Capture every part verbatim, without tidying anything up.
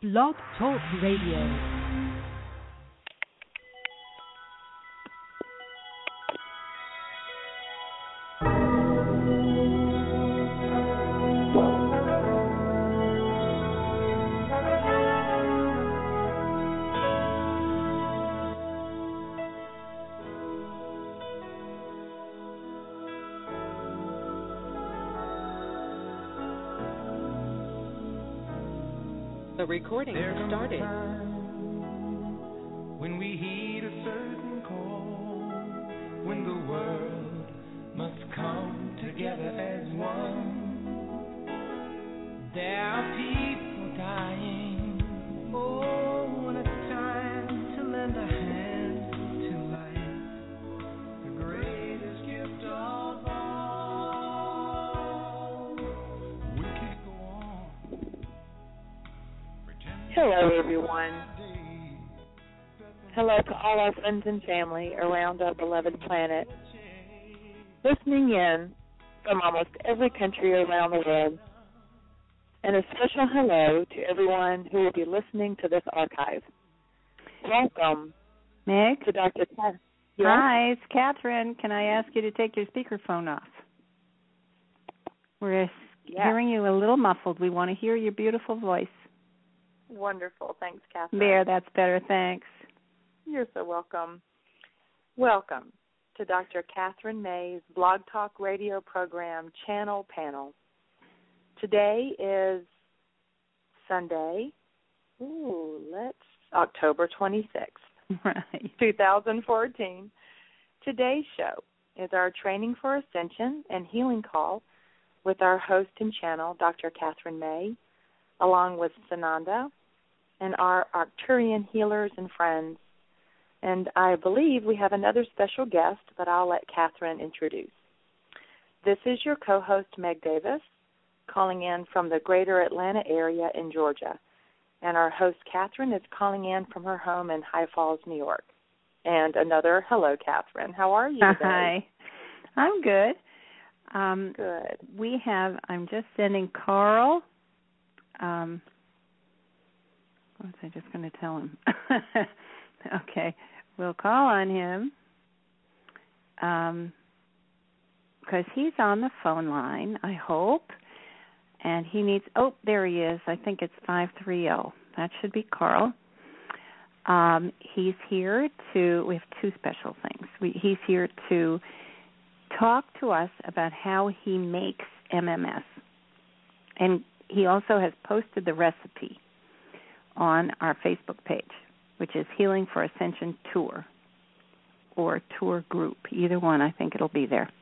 Blog Talk Radio. The recording has started. When we heed a certain call, when the world must come together as one. There are people dying. Oh, when it's time to lend a hand to life, the greatest gift of all. We can't go on. Hello, everyone. Hello to all our friends and family around our beloved planet. Listening in from almost every country around the world. And a special hello to everyone who will be listening to this archive. Welcome, Meg? to Doctor Cat. Yes? Hi, it's Catherine. Can I ask you to take your speakerphone off? We're yeah. hearing you a little muffled. We want to hear your beautiful voice. Wonderful. Thanks, Catherine. There, that's better. Thanks. You're so welcome. Welcome to Doctor Catherine May's Blog Talk Radio program, Channel Panel. Today is Sunday. Ooh, let's October twenty-sixth, right. twenty fourteen. Today's show is our Training for Ascension and Healing Call with our host and channel, Doctor Catherine May, along with Sananda and our Arcturian healers and friends. And I believe we have another special guest, but I'll let Catherine introduce. This is your co-host, Meg Davis, calling in from the greater Atlanta area in Georgia. And our host, Catherine, is calling in from her home in High Falls, New York. And another hello, Catherine. How are you today? Hi. I'm good. Um, good. We have, I'm just sending Carl, um, what was I just going to tell him? Okay, we'll call on him um, because he's on the phone line, I hope, and he needs, oh, there he is. I think it's five three zero. That should be Carl. Um, he's here to, we have two special things. We, he's here to talk to us about how he makes M M S, and he also has posted the recipe on our Facebook page, which is Healing for Ascension Tour or Tour Group. Either one, I think it'll be there.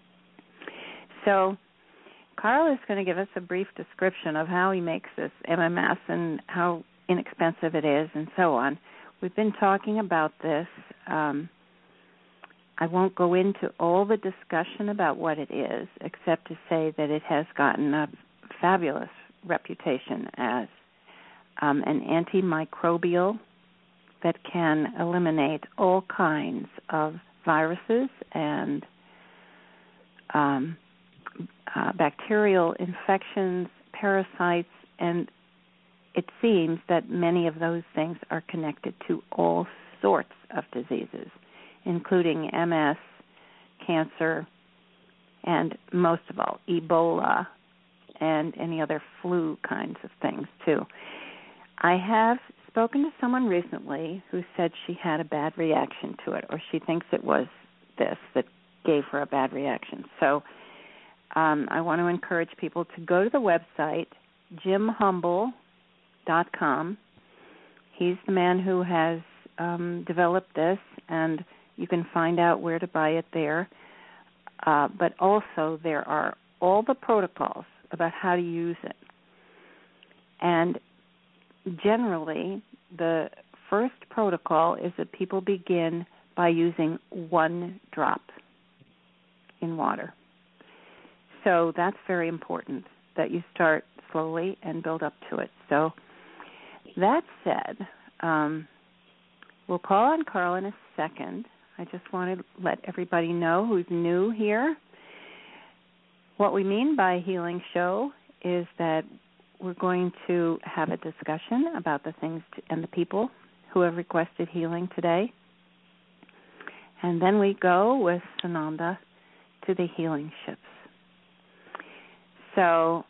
So Carl is going to give us a brief description of how he makes this M M S and how inexpensive it is and so on. We've been talking about this. Um, I won't go into all the discussion about what it is, except to say that it has gotten a fabulous reputation as um, an antimicrobial that can eliminate all kinds of viruses and um, uh, bacterial infections, parasites, and it seems that many of those things are connected to all sorts of diseases, including M S, cancer, and most of all, Ebola, and any other flu kinds of things, too. I have spoken to someone recently who said she had a bad reaction to it, or she thinks it was this that gave her a bad reaction. So um, I want to encourage people to go to the website, jim humble dot com. He's the man who has um, developed this, and you can find out where to buy it there. Uh, but also there are all the protocols about how to use it. And generally, the first protocol is that people begin by using one drop in water. So that's very important, that you start slowly and build up to it. So that said, um, we'll call on Carl in a second. I just want to let everybody know who's new here. What we mean by Healing Show is that we're going to have a discussion about the things to, and the people who have requested healing today. And then we go with Sananda to the healing ships. So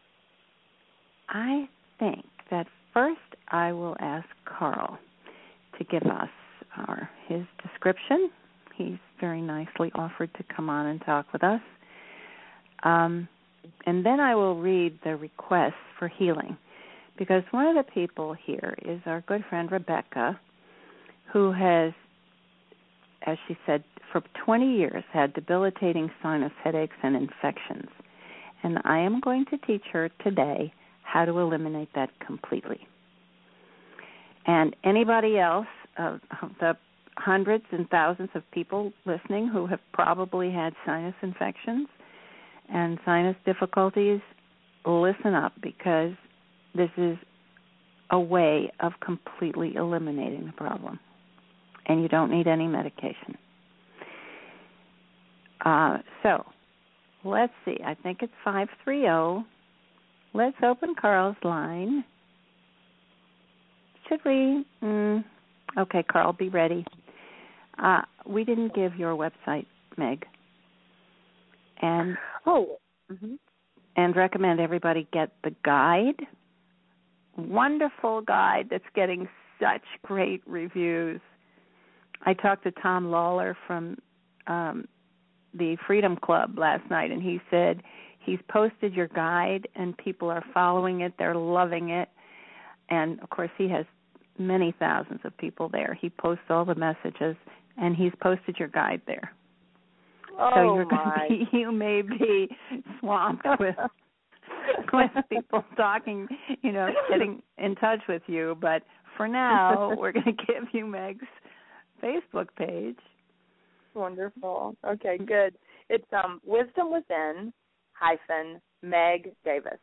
I think that first I will ask Carl to give us our his description. He's very nicely offered to come on and talk with us. Um, and then I will read the requests for healing, because one of the people here is our good friend Rebecca, who has, as she said, for twenty years had debilitating sinus headaches and infections. And I am going to teach her today how to eliminate that completely. And anybody else, uh, the hundreds and thousands of people listening who have probably had sinus infections and sinus difficulties, listen up, because this is a way of completely eliminating the problem. And you don't need any medication. Uh, so, let's see. I think it's five three zero. Let's open Carl's line. Should we? Mm, okay, Carl, be ready. Uh, we didn't give your website, Meg. And oh, mm-hmm. and recommend everybody get the guide. Wonderful guide that's getting such great reviews. I talked to Tom Lawler from um, the Freedom Club last night, and he said he's posted your guide, and people are following it. They're loving it. And, of course, he has many thousands of people there. He posts all the messages, and he's posted your guide there. Oh, so you're going my. to be, you may be swamped with with people talking, you know, getting in touch with you. But for now, we're going to give you Meg's Facebook page. Wonderful. Okay, good. It's um, Wisdom Within hyphen Meg Davis.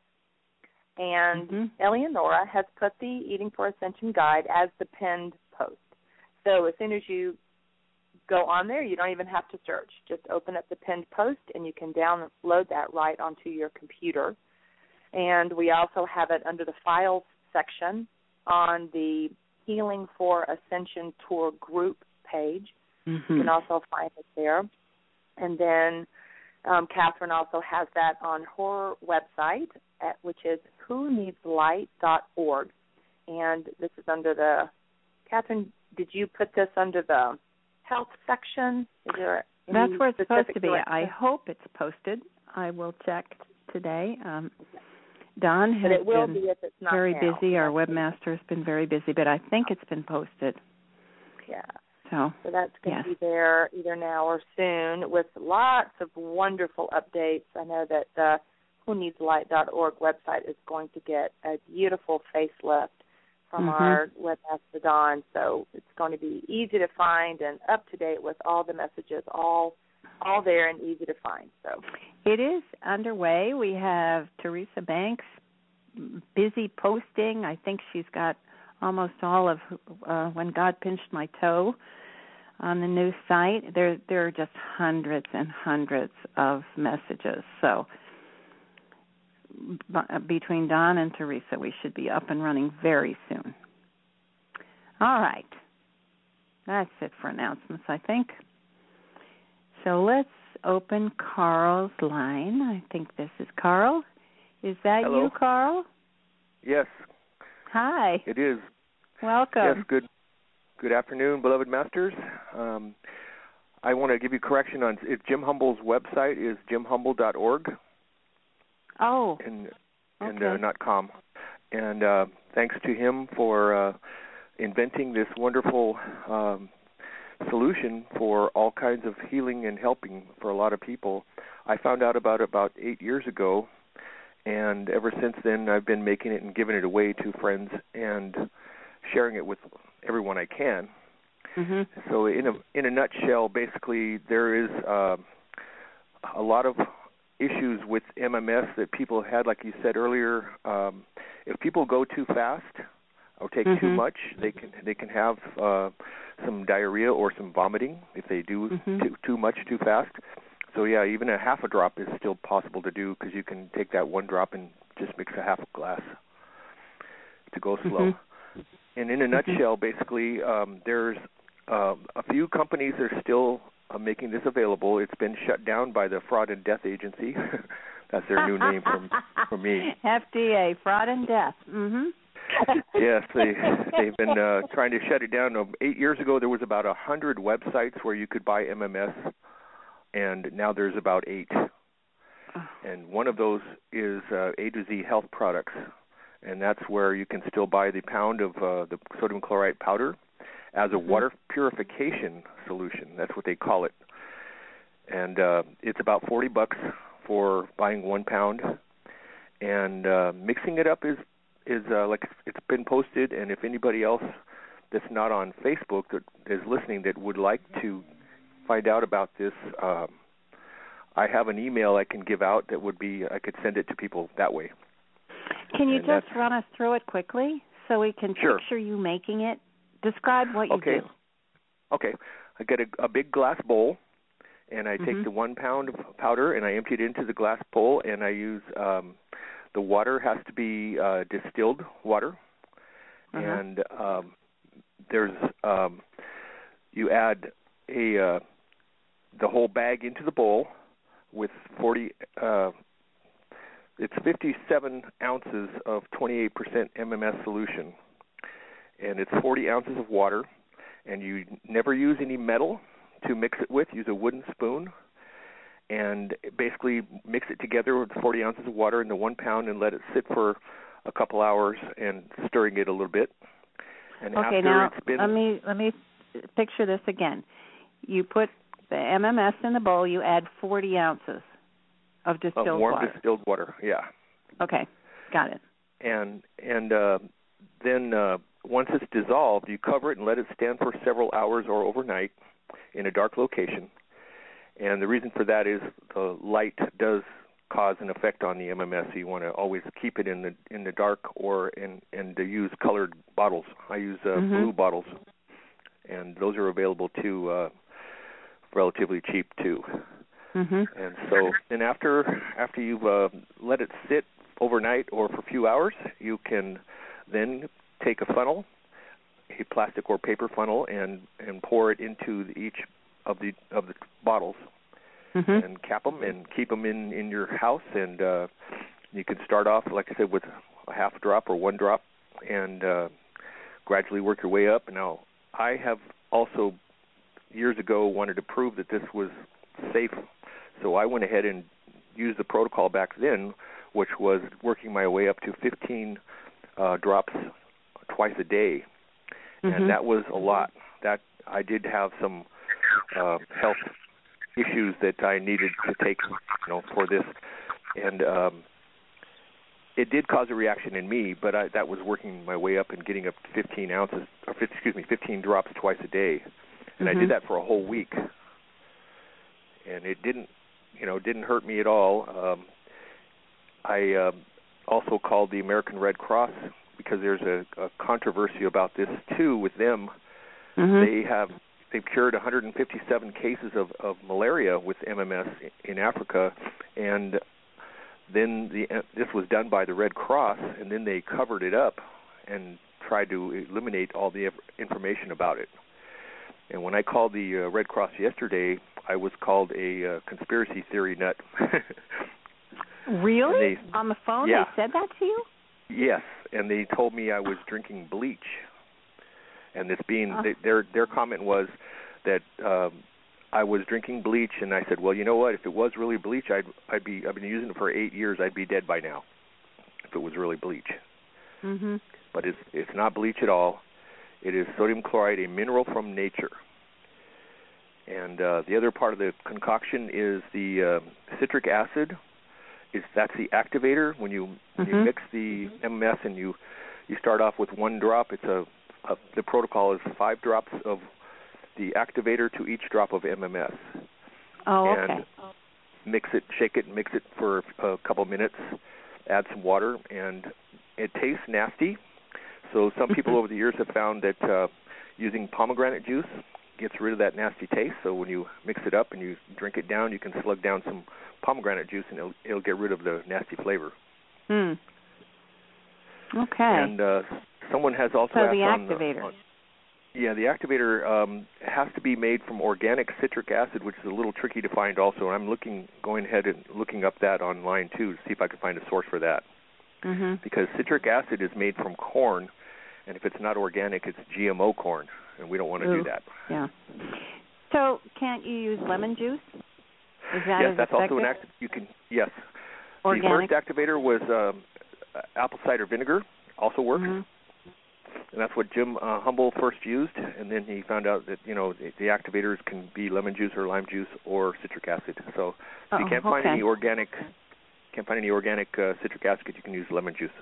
And mm-hmm. Eleonora has put the Eating for Ascension guide as the pinned post. So as soon as you go on there, you don't even have to search. Just open up the pinned post, and you can download that right onto your computer. And we also have it under the Files section on the Healing for Ascension Tour group page. Mm-hmm. You can also find it there. And then um, Catherine also has that on her website, at, which is who needs light dot org. And this is under the, Catherine, did you put this under the health section? Is there That's where it's supposed to be. direction? I hope it's posted. I will check today. Um, Don has but it will been be if it's not very now. busy. Our webmaster has been very busy, but I think it's been posted. Yeah. So, so that's going to yes. be there either now or soon with lots of wonderful updates. I know that the who needs light dot org website is going to get a beautiful facelift from mm-hmm. our webmaster, Don. So it's going to be easy to find and up to date with all the messages, all all there and easy to find. So it is underway. We have Teresa Banks busy posting. I think she's got almost all of uh, When God Pinched My Toe on the new site. There, there are just hundreds and hundreds of messages. So b- between Don and Teresa, we should be up and running very soon. All right. That's it for announcements, I think. So let's open Carl's line. I think this is Carl. Is that Hello. you, Carl? Yes. Hi. It is. Welcome. Yes, good good afternoon, beloved masters. Um, I want to give you correction on if Jim Humble's website is jim humble dot org. Oh, and, and okay. uh, not com. And uh, thanks to him for uh, inventing this wonderful um, solution for all kinds of healing and helping for a lot of people. I found out about it about eight years ago, and ever since then I've been making it and giving it away to friends and sharing it with everyone I can. Mm-hmm. So in a in a nutshell, basically there is uh, a lot of issues with M M S that people had, like you said earlier. Um, if people go too fast or take mm-hmm. too much, they can they can have uh, some diarrhea or some vomiting if they do mm-hmm. too, too much too fast. So yeah, even a half a drop is still possible to do because you can take that one drop and just mix a half a glass to go slow. Mm-hmm. And in a nutshell, basically, um, there's uh, a few companies that are still uh, making this available. It's been shut down by the Fraud and Death Agency. That's their new name for, for me. F D A, Fraud and Death. Mm-hmm. Yes, they, they've been uh, trying to shut it down. Um, eight years ago, there was about one hundred websites where you could buy M M S, and now there's about eight. And one of those is uh, A to Z Health Products, and that's where you can still buy the pound of uh, the sodium chloride powder as a water purification solution. That's what they call it. And uh, it's about forty bucks for buying one pound. And uh, mixing it up is, is uh, like it's been posted, and if anybody else that's not on Facebook that is listening that would like to find out about this, um, I have an email I can give out that would be, I could send it to people that way. Can you and just run us through it quickly so we can sure. picture you making it? Describe what you okay. do. Okay. I get a, a big glass bowl, and I mm-hmm. take the one pound of powder, and I empty it into the glass bowl, and I use, um, the water has to be uh, distilled water, uh-huh. and um, there's, um, you add a, uh, the whole bag into the bowl with forty, uh, it's fifty-seven ounces of twenty-eight percent M M S solution, and it's forty ounces of water, and you never use any metal to mix it with. Use a wooden spoon, and basically mix it together with forty ounces of water in the one pound and let it sit for a couple hours and stirring it a little bit. And okay, after now it's been, let me let me picture this again. You put the M M S in the bowl. You add forty ounces of distilled of warm water. distilled water. Yeah. Okay, got it. And and uh, then uh, once it's dissolved, you cover it and let it stand for several hours or overnight in a dark location. And the reason for that is the light does cause an effect on the M M S. So you want to always keep it in the in the dark or in and to use colored bottles. I use uh, mm-hmm. blue bottles, and those are available too, uh, relatively cheap too. Mm-hmm. And so then after after you've uh, let it sit overnight or for a few hours, you can then take a funnel, a plastic or paper funnel, and, and pour it into the, each of the of the bottles, mm-hmm. and cap them and keep them in, in your house. And uh, you can start off, like I said, with a half drop or one drop, and uh, gradually work your way up. Now, I have also years ago wanted to prove that this was safe, so I went ahead and used the protocol back then, which was working my way up to fifteen uh, drops twice a day, mm-hmm. and that was a lot. That I did have some uh, health issues that I needed to take, you know, for this, and um, it did cause a reaction in me. But I, that was working my way up and getting up to fifteen ounces, or fifty, excuse me, fifteen drops twice a day, and mm-hmm. I did that for a whole week, and it didn't, you know, didn't hurt me at all. Um, I uh, also called the American Red Cross because there's a, a controversy about this too with them. Mm-hmm. They have they've cured one hundred fifty-seven cases of, of malaria with M M S in Africa, and then the this was done by the Red Cross, and then they covered it up and tried to eliminate all the information about it. And when I called the uh, Red Cross yesterday, I was called a uh, conspiracy theory nut. Really? They, On the phone, yeah. they said that to you? Yes, and they told me I was drinking bleach. And this being uh. they, their their comment was that um, I was drinking bleach, and I said, well, you know what? If it was really bleach, I'd I'd be I've been using it for eight years. I'd be dead by now if it was really bleach. Mm-hmm. But it's it's not bleach at all. It is sodium chloride, a mineral from nature. And uh, the other part of the concoction is the uh, citric acid. Is that's the activator. When you when mm-hmm. you mix the M M S and you you start off with one drop, it's a, a the protocol is five drops of the activator to each drop of M M S. Oh, and okay. Mix it, shake it, and mix it for a couple minutes. Add some water, and it tastes nasty. So some people over the years have found that uh, using pomegranate juice gets rid of that nasty taste. So when you mix it up and you drink it down, you can slug down some pomegranate juice, and it'll, it'll get rid of the nasty flavor. Hmm. Okay. And uh, someone has also so asked the on activator. The, on, yeah, the activator um, has to be made from organic citric acid, which is a little tricky to find also. And I'm looking, going ahead and looking up that online, too, to see if I can find a source for that. Mm-hmm. Because citric acid is made from corn, and if it's not organic, it's G M O corn, and we don't want to Ooh. do that. Yeah. So can't you use lemon juice? Is that yes, as that's effective? also an active. You can yes. Organic. The first activator was um, apple cider vinegar, also works, mm-hmm. and that's what Jim uh, Humble first used. And then he found out that you know the, the activators can be lemon juice or lime juice or citric acid. So if you can't oh, find okay. any organic, can't find any organic uh, citric acid, you can use lemon juice.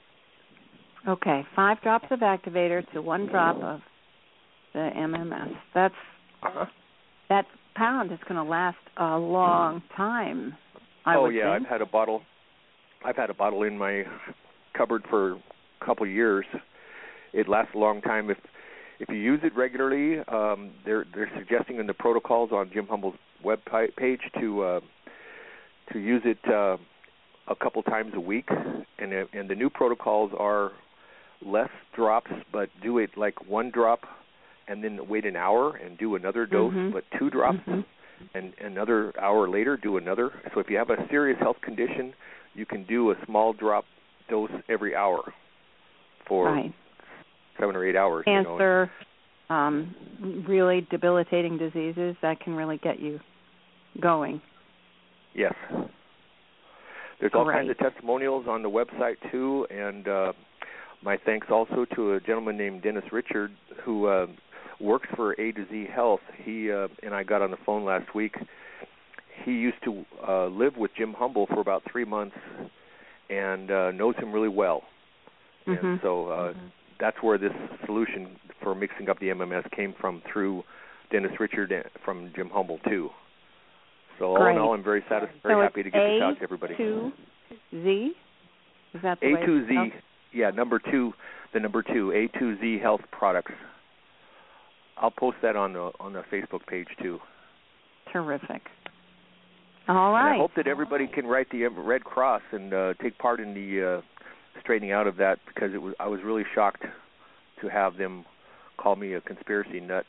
Okay, five drops of activator to one drop of the M M S. That's uh-huh. that pound is going to last a long time. I oh would yeah, think. I've had a bottle. I've had a bottle in my cupboard for a couple of years. It lasts a long time if if you use it regularly. Um, they're they're suggesting in the protocols on Jim Humble's web page to uh, to use it uh, a couple times a week, and and the new protocols are less drops, but do it like one drop, and then wait an hour and do another dose, mm-hmm. but two drops, mm-hmm. and another hour later do another. So if you have a serious health condition, you can do a small drop dose every hour for right. seven or eight hours. Cancer, you know. um, really debilitating diseases, that can really get you going. Yes. There's all Great. kinds of testimonials on the website, too, and uh, my thanks also to a gentleman named Dennis Richard who uh, works for A to Z Health. He uh, and I got on the phone last week. He used to uh, live with Jim Humble for about three months and uh, knows him really well. Mm-hmm. And so uh, mm-hmm. that's where this solution for mixing up the M M S came from, through Dennis Richard from Jim Humble, too. So all Great. in all, I'm very satisfied, very so happy to get this out to everybody. A two Z? Is that the A way two Z, it's yeah, number two, the number two, A two Z Health Products. I'll post that on the on the Facebook page, too. Terrific. All right. And I hope that everybody can write the Red Cross and uh, take part in the uh, straightening out of that, because it was I was really shocked to have them call me a conspiracy nut.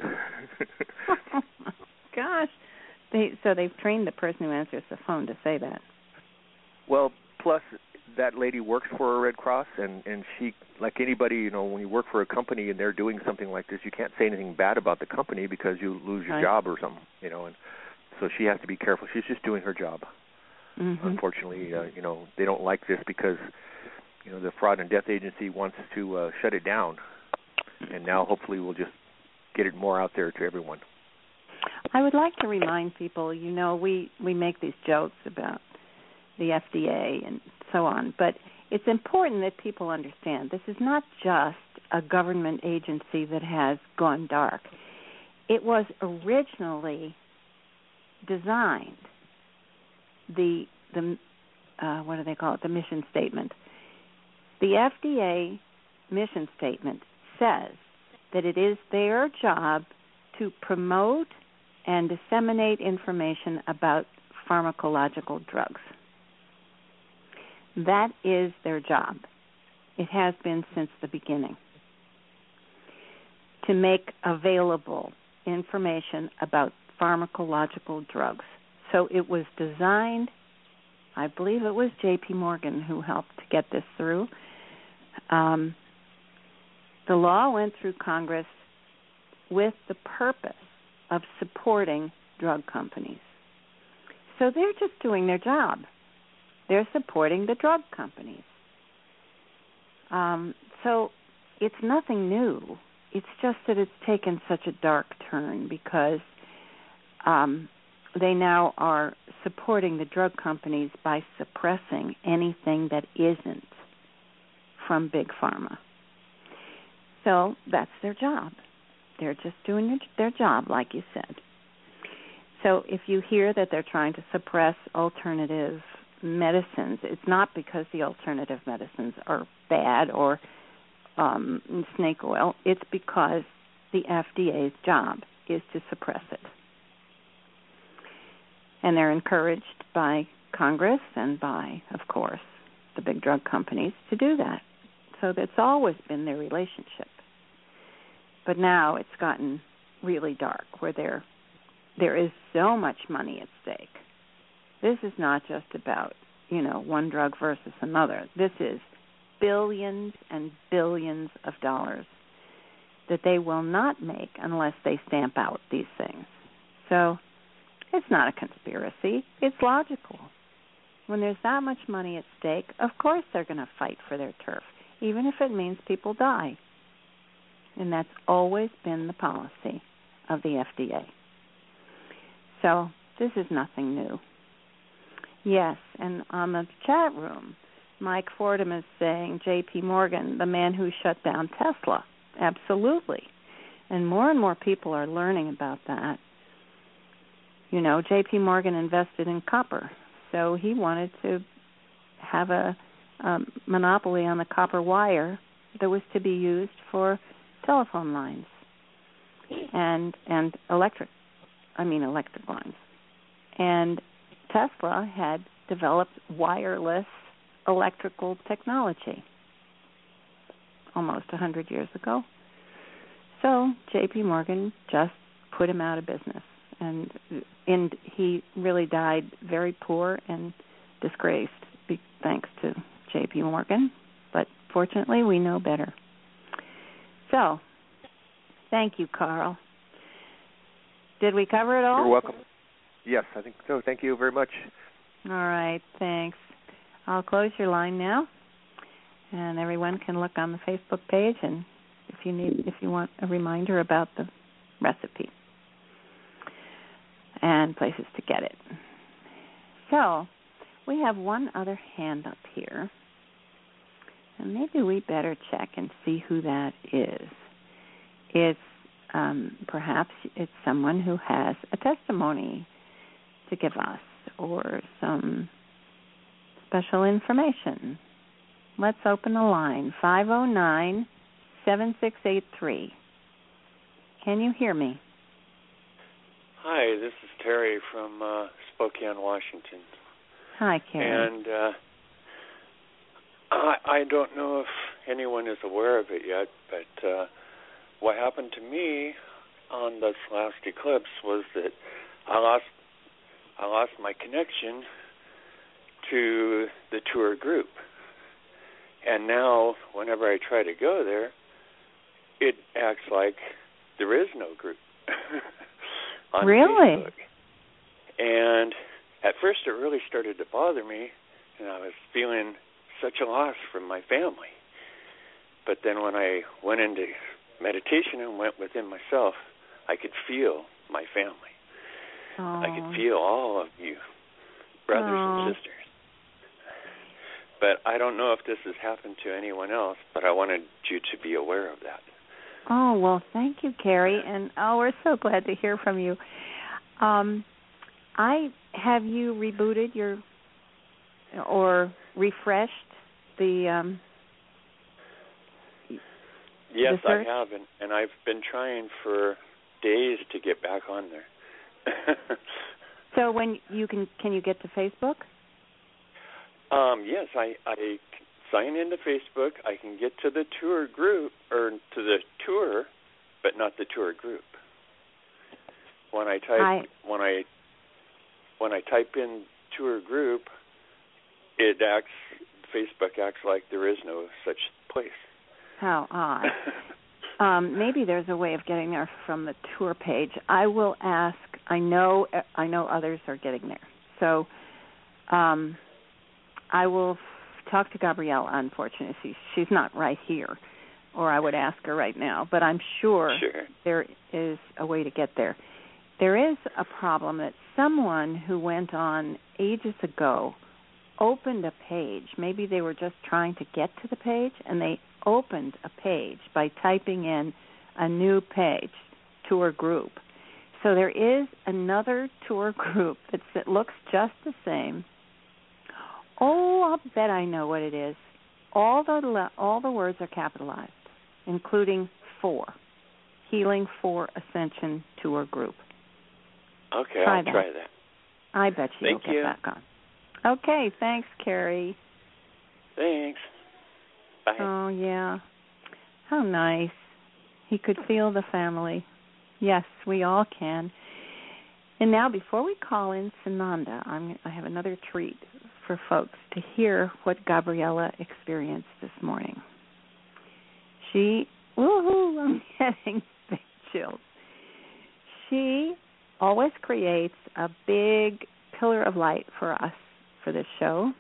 Gosh. They, so they've trained the person who answers the phone to say that. Well, plus that lady works for a Red Cross, and, and she, like anybody, you know, when you work for a company and they're doing something like this, you can't say anything bad about the company because you lose your right. job or something, you know, and so she has to be careful. She's just doing her job. Mm-hmm. Unfortunately, uh, you know, they don't like this because, you know, the Fraud and Death Agency wants to uh, shut it down, and now hopefully we'll just get it more out there to everyone. I would like to remind people, you know, we, we make these jokes about the F D A and so on, but it's important that people understand this is not just a government agency that has gone dark. It was originally designed, the, the uh, what do they call it, the mission statement. The F D A mission statement says that it is their job to promote and disseminate information about pharmacological drugs. That is their job. It has been since the beginning. To make available information about pharmacological drugs. So it was designed, I believe it was J P Morgan who helped to get this through. Um, the law went through Congress with the purpose of supporting drug companies. So they're just doing their job. They're supporting the drug companies. Um, so it's nothing new. It's just that it's taken such a dark turn because um, they now are supporting the drug companies by suppressing anything that isn't from Big Pharma. So that's their job. They're just doing their job, like you said. So if you hear that they're trying to suppress alternative medicines, it's not because the alternative medicines are bad or um, snake oil. It's because the F D A's job is to suppress it. And they're encouraged by Congress and by, of course, the big drug companies to do that. So that's always been their relationship. But now it's gotten really dark, where there there is so much money at stake. This is not just about, you know, one drug versus another. This is billions and billions of dollars that they will not make unless they stamp out these things. So it's not a conspiracy. It's logical. When there's that much money at stake, of course they're going to fight for their turf, even if it means people die. And that's always been the policy of the F D A. So this is nothing new. Yes, and on the chat room, Mike Fordham is saying J P Morgan, the man who shut down Tesla. Absolutely. And more and more people are learning about that. You know, J P Morgan invested in copper, so he wanted to have a um, monopoly on the copper wire that was to be used for telephone lines and and electric, I mean electric lines. And Tesla had developed wireless electrical technology almost one hundred years ago. So J P Morgan just put him out of business. And, and he really died very poor and disgraced be, thanks to J P Morgan. But fortunately, we know better. So, thank you, Carl. Did we cover it all? You're welcome. Yes, I think so. Thank you very much. All right, thanks. I'll close your line now, and everyone can look on the Facebook page, and if you need, if you want a reminder about the recipe and places to get it. So, we have one other hand up here, and maybe we better check and see who that is. It's um, perhaps it's someone who has a testimony to give us or some special information. Let's open the line, five oh nine, seven six eight three. Can you hear me? Hi, this is Terry from uh, Spokane, Washington. Hi, Terry. And uh, I, I don't know if anyone is aware of it yet, but uh, what happened to me on this last eclipse was that I lost I lost my connection to the tour group. And now, whenever I try to go there, it acts like there is no group. On really? Facebook. And at first it really started to bother me, and I was feeling such a loss from my family. But then when I went into meditation and went within myself, I could feel my family. Aww. I could feel all of you, brothers Aww. and sisters. But I don't know if this has happened to anyone else, but I wanted you to be aware of that. Oh, well, thank you, Carrie, and oh, we're so glad to hear from you. Um, I have you rebooted your or refreshed the um, Yes, the I have, and, and I've been trying for days to get back on there. So when you can, can you get to Facebook? Um, yes, I, I sign into Facebook. I can get to the tour group, or to the tour, but not the tour group. When I type I, when I when I type in tour group, it acts Facebook acts like there is no such place. How odd. um, maybe there's a way of getting there from the tour page. I will ask. I know I know others are getting there, so um, I will talk to Gabrielle. Unfortunately, she's, she's not right here, or I would ask her right now. But I'm sure, sure there is a way to get there. There is a problem that someone who went on ages ago opened a page. Maybe they were just trying to get to the page, and they opened a page by typing in a new page, tour group. So there is another tour group that's, that looks just the same. Oh, I'll bet I know what it is. All the all the words are capitalized, including four. Healing for Ascension Tour Group. Okay, try I'll that. try that. I bet you Thank will you. get back on. Okay, thanks, Carrie. Thanks. Bye. Oh, yeah. How nice. He could feel the family. Yes, we all can. And now, before we call in Sananda, I'm, I have another treat for folks to hear what Gabriella experienced this morning. She, woohoo, I'm getting big chills. She always creates a big pillar of light for us for this show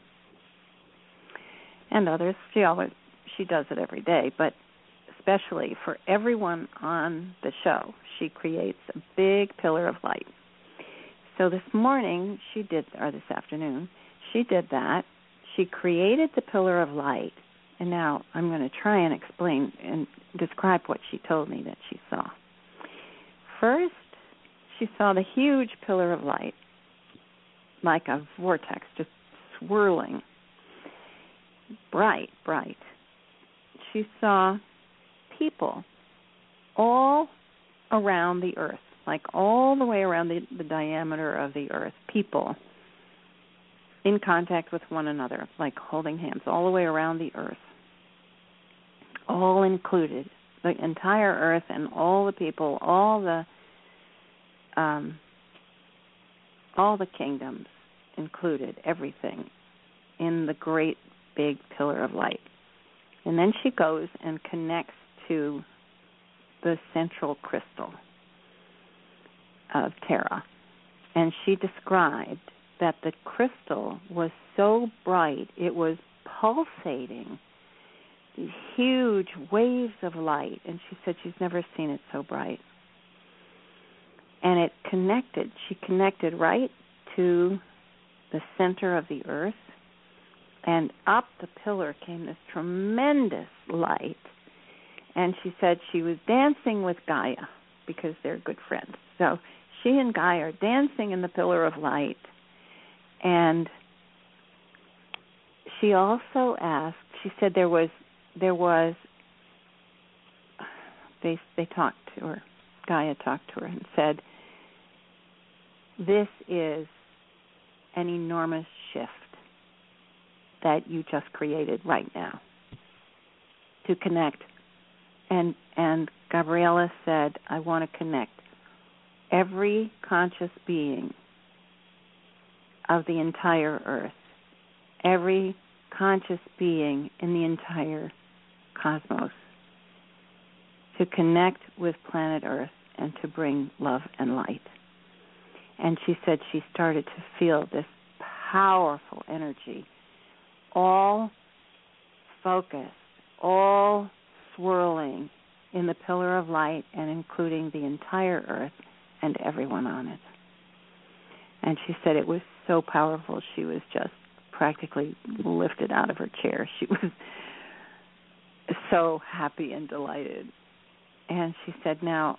and others. She always, she does it every day, but especially for everyone on the show, she creates a big pillar of light. So this morning she did, or this afternoon, she did that. She created the pillar of light, and now I'm going to try and explain and describe what she told me that she saw. First, she saw the huge pillar of light, like a vortex, just swirling, bright, bright. She saw people all around the earth, like all the way around the, the diameter of the earth, people in contact with one another, like holding hands all the way around the earth, all included, the entire earth and all the people, all the um, all the kingdoms included, everything in the great big pillar of light. And then she goes and connects to the central crystal of Terra. And she described that the crystal was so bright, it was pulsating, these huge waves of light. And she said she's never seen it so bright. And it connected, she connected right to the center of the earth, and up the pillar came this tremendous light. And she said she was dancing with Gaia because they're good friends. So she and Gaia are dancing in the pillar of light. And she also asked, she said there was, there was, they they talked to her, Gaia talked to her and said, this is an enormous shift that you just created right now to connect. And and Gabriella said, I want to connect every conscious being of the entire earth, every conscious being in the entire cosmos, to connect with planet Earth and to bring love and light. And she said she started to feel this powerful energy, all focused, all swirling in the pillar of light and including the entire earth and everyone on it. And she said it was so powerful, she was just practically lifted out of her chair. She was so happy and delighted. And she said, now,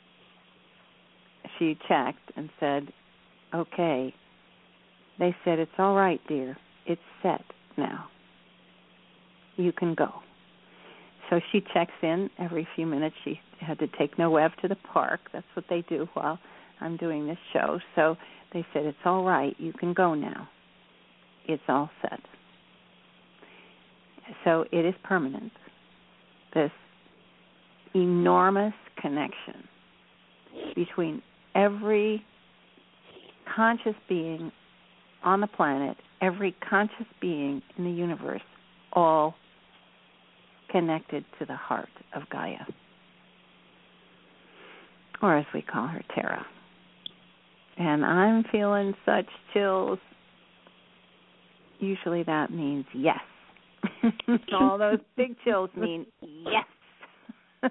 she checked and said, okay. They said, it's all right, dear. It's set now. You can go. So she checks in every few minutes. She had to take Noev to the park. That's what they do while I'm doing this show. So they said, it's all right. You can go now. It's all set. So it is permanent. This enormous connection between every conscious being on the planet, every conscious being in the universe, all connected to the heart of Gaia, or as we call her, Terra. And I'm feeling such chills. Usually that means yes. All those big chills mean yes.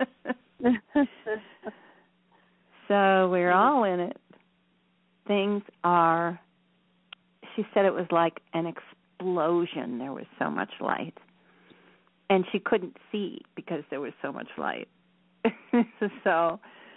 So we're all in it. Things are, she said it was like an explosion. There was so much light. And she couldn't see because there was so much light. So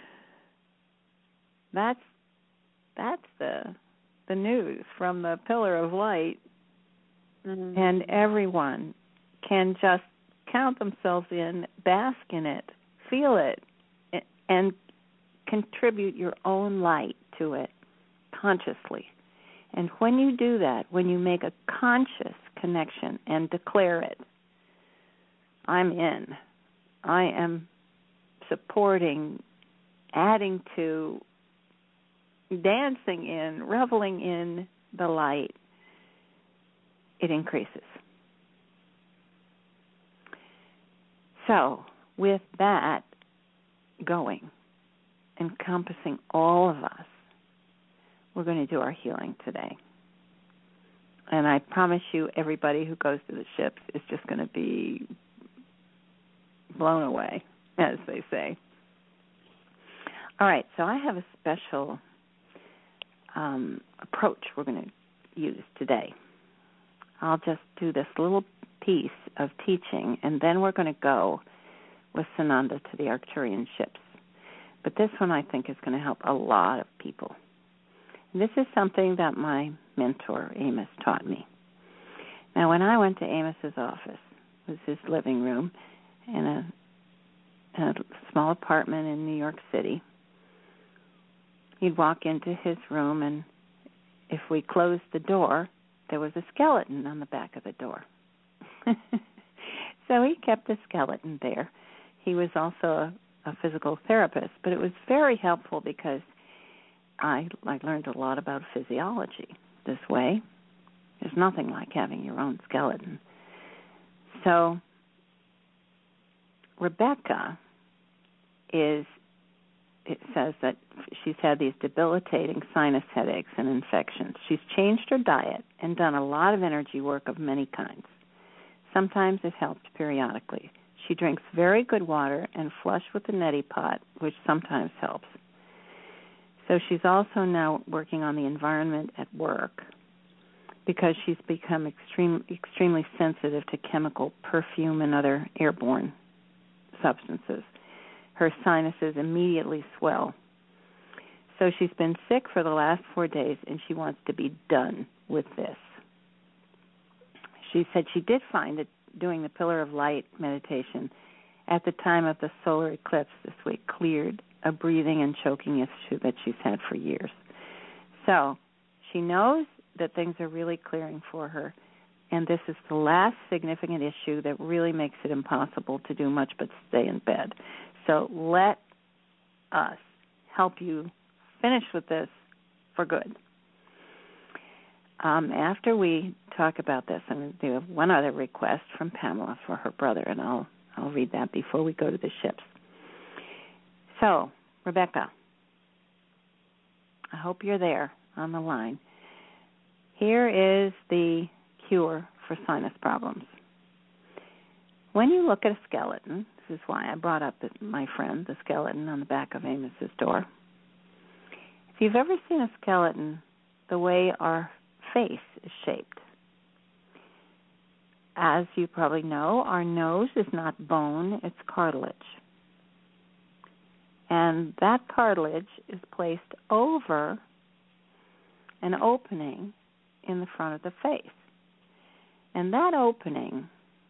that's that's the the news from the pillar of light. Mm-hmm. And everyone can just count themselves in, bask in it, feel it, and contribute your own light to it consciously. And when you do that, when you make a conscious, connection and declare it. I'm in. I am supporting, adding to, dancing in, reveling in the light. It increases. So, with that going, encompassing all of us, we're going to do our healing today. And I promise you, everybody who goes to the ships is just going to be blown away, as they say. All right, so I have a special um, approach we're going to use today. I'll just do this little piece of teaching, and then we're going to go with Sananda to the Arcturian ships. But this one I think is going to help a lot of people. And this is something that my mentor, Amos, taught me. Now, when I went to Amos's office, it was his living room in a, in a small apartment in New York City. He'd walk into his room, and if we closed the door, there was a skeleton on the back of the door. So he kept the skeleton there. He was also a, a physical therapist, but it was very helpful because I, I learned a lot about physiology this way. There's nothing like having your own skeleton. So Rebecca is, it says that she's had these debilitating sinus headaches and infections. She's changed her diet and done a lot of energy work of many kinds. Sometimes it helps periodically. She drinks very good water and flush with the neti pot, which sometimes helps. So she's also now working on the environment at work because she's become extreme, extremely sensitive to chemical, perfume, and other airborne substances. Her sinuses immediately swell. So she's been sick for the last four days, and she wants to be done with this. She said she did find that doing the Pillar of Light meditation at the time of the solar eclipse this week cleared a breathing and choking issue that she's had for years. So she knows that things are really clearing for her, and this is the last significant issue that really makes it impossible to do much but stay in bed. So let us help you finish with this for good. Um, after we talk about this, I'm going to do one other request from Pamela for her brother, and I'll I'll read that before we go to the ships. So, Rebecca, I hope you're there on the line. Here is the cure for sinus problems. When you look at a skeleton, this is why I brought up my friend, the skeleton on the back of Amos's door. If you've ever seen a skeleton the way our face is shaped, as you probably know, our nose is not bone, it's cartilage. And that cartilage is placed over an opening in the front of the face. And that opening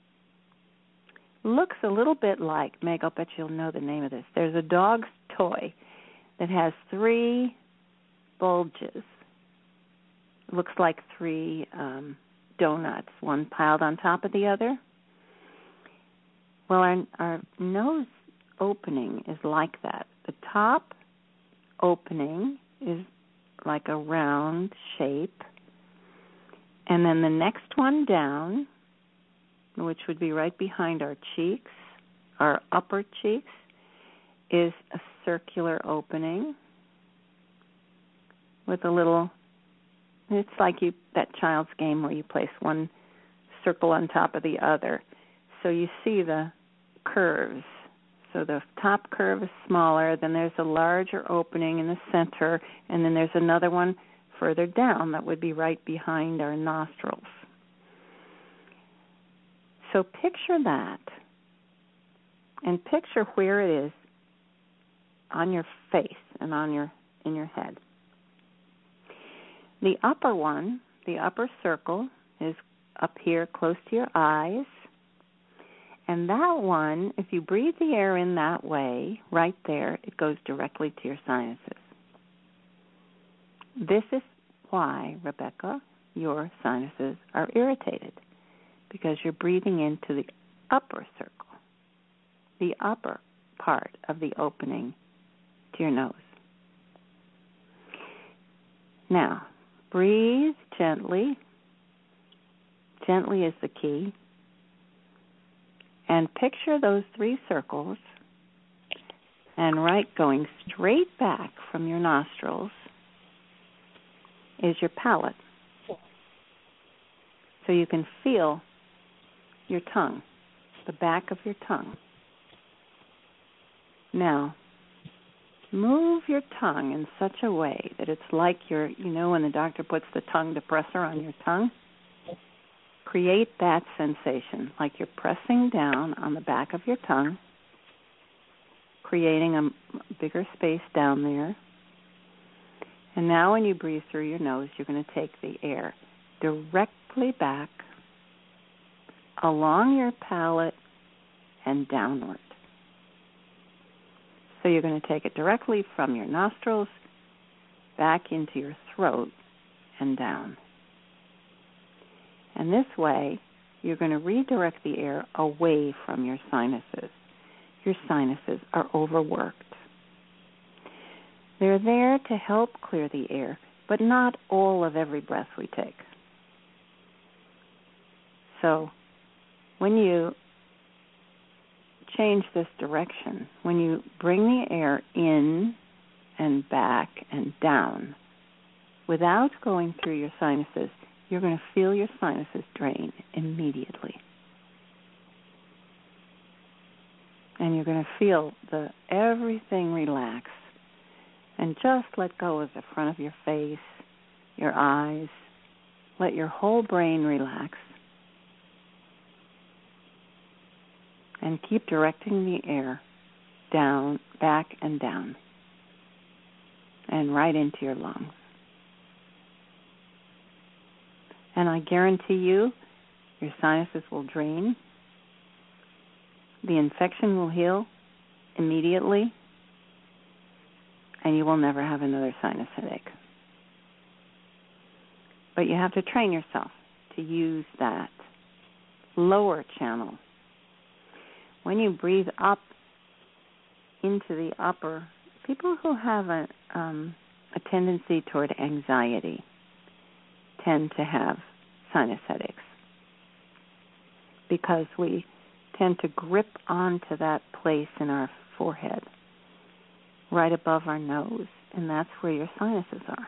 looks a little bit like, Meg, I'll bet you'll know the name of this. There's a dog's toy that has three bulges. It looks like three um, donuts, one piled on top of the other. Well, our, our nose opening is like that. The top opening is like a round shape, and then the next one down, which would be right behind our cheeks, our upper cheeks, is a circular opening with a little, it's like you that child's game where you place one circle on top of the other. So you see the curves. So the top curve is smaller, then there's a larger opening in the center, and then there's another one further down that would be right behind our nostrils. So picture that, and picture where it is on your face and on your in your head. The upper one, the upper circle, is up here close to your eyes. And that one, if you breathe the air in that way, right there, it goes directly to your sinuses. This is why, Rebecca, your sinuses are irritated. because you're breathing into the upper circle, the upper part of the opening to your nose. Now, breathe gently. Gently is the key. And picture those three circles, and right going straight back from your nostrils is your palate. So you can feel your tongue, the back of your tongue. Now, move your tongue in such a way that it's like you're, you know, when the doctor puts the tongue depressor on your tongue? Create that sensation, like you're pressing down on the back of your tongue, creating a bigger space down there. And now when you breathe through your nose, you're going to take the air directly back along your palate and downward. So you're going to take it directly from your nostrils back into your throat and down. And this way, you're going to redirect the air away from your sinuses. Your sinuses are overworked. They're there to help clear the air, but not all of every breath we take. So when you change this direction, when you bring the air in and back and down without going through your sinuses, you're going to feel your sinuses drain immediately. And you're going to feel the everything relax. And just let go of the front of your face, your eyes. Let your whole brain relax. And keep directing the air down, back and down. And right into your lungs. And I guarantee you, your sinuses will drain. The infection will heal immediately. And you will never have another sinus headache. But you have to train yourself to use that lower channel. When you breathe up into the upper, people who have a, um, a tendency toward anxiety tend to have sinus headaches because we tend to grip onto that place in our forehead right above our nose, and that's where your sinuses are.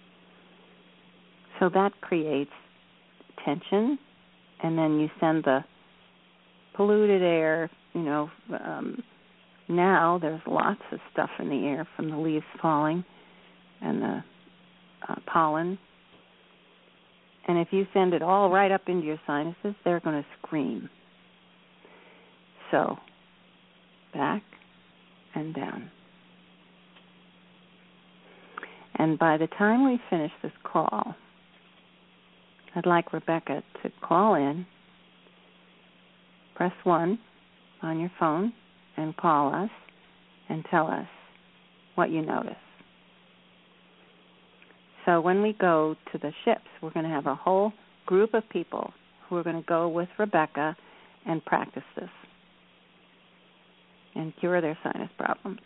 So that creates tension, and then you send the polluted air, you know, um, now there's lots of stuff in the air from the leaves falling and the uh, pollen. And if you send it all right up into your sinuses, they're going to scream. So, back and down. And by the time we finish this call, I'd like Rebecca to call in, press one on your phone, and call us and tell us what you notice. So when we go to the ships, we're going to have a whole group of people who are going to go with Rebecca and practice this and cure their sinus problems.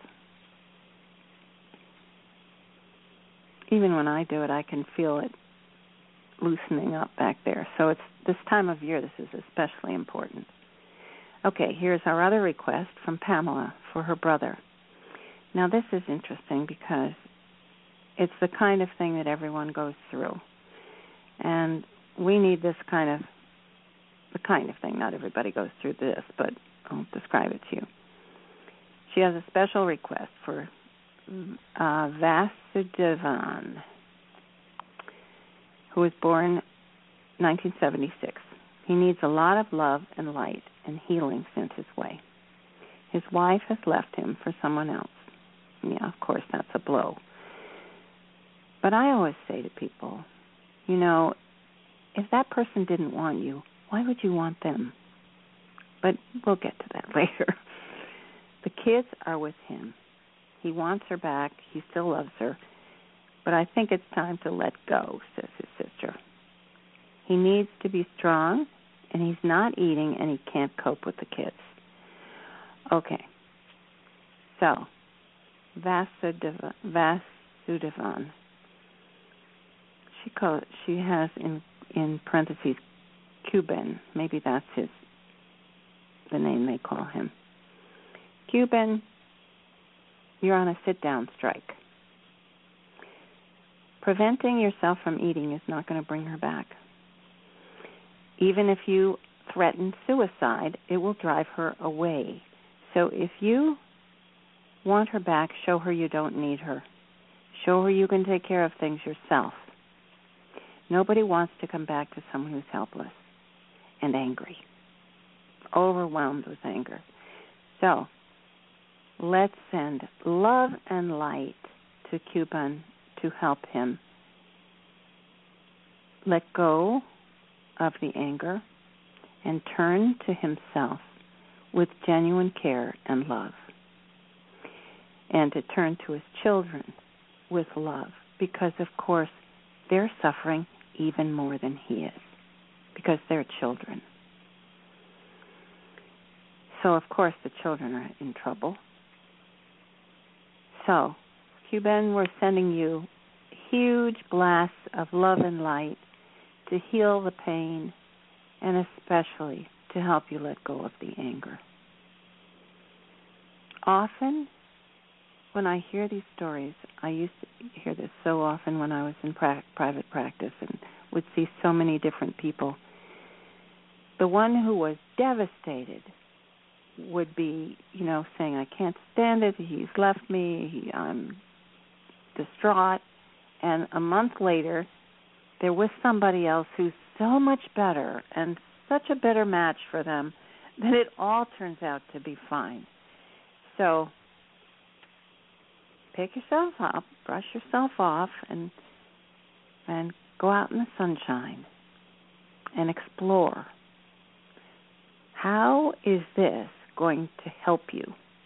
Even when I do it, I can feel it loosening up back there. So it's this time of year, this is especially important. Okay, here's our other request from Pamela for her brother. Now this is interesting because it's the kind of thing that everyone goes through. And we need this kind of, the kind of thing, not everybody goes through this, but I'll describe it to you. She has a special request for uh, Vasudevan, who was born nineteen seventy-six. He needs a lot of love and light and healing sent his way. His wife has left him for someone else. Yeah, of course, that's a blow. But I always say to people, you know, if that person didn't want you, why would you want them? But we'll get to that later. The kids are with him. He wants her back. He still loves her. But I think it's time to let go, says his sister. He needs to be strong and he's not eating, and he can't cope with the kids. Okay. So, Vasudevan, Vasudevan. She call, she has in in parentheses Cuban. Maybe that's his the name they call him. Cuban, you're on a sit-down strike. Preventing yourself from eating is not going to bring her back. Even if you threaten suicide, it will drive her away. So if you want her back, show her you don't need her. Show her you can take care of things yourself. Nobody wants to come back to someone who's helpless and angry, overwhelmed with anger. So let's send love and light to Cuban to help him let go of the anger and turn to himself with genuine care and love, and to turn to his children with love, because, of course, they're suffering even more than he is, because they're children. So, of course, the children are in trouble. So, Cuban, we're sending you huge blasts of love and light to heal the pain, and especially to help you let go of the anger. Often, when I hear these stories, I used to hear this so often when I was in pra- private practice and would see so many different people. The one who was devastated would be, you know, saying, I can't stand it, he's left me, he, I'm distraught. And a month later, there was somebody else who's so much better and such a better match for them that it all turns out to be fine. So pick yourself up, brush yourself off, and and go out in the sunshine and explore. How is this going to help you?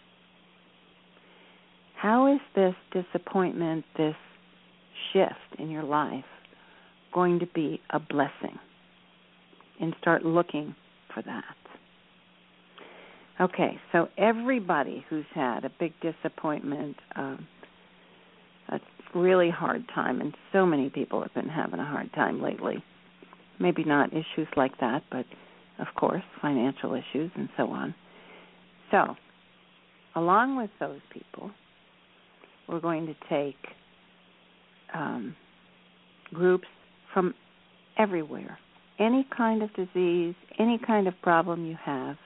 How is this disappointment, this shift in your life going to be a blessing? And start looking for that. Okay, so everybody who's had a big disappointment, um, a really hard time, and so many people have been having a hard time lately. Maybe not issues like that, but of course, financial issues and so on. So, along with those people, we're going to take um, groups from everywhere. Any kind of disease, any kind of problem you have,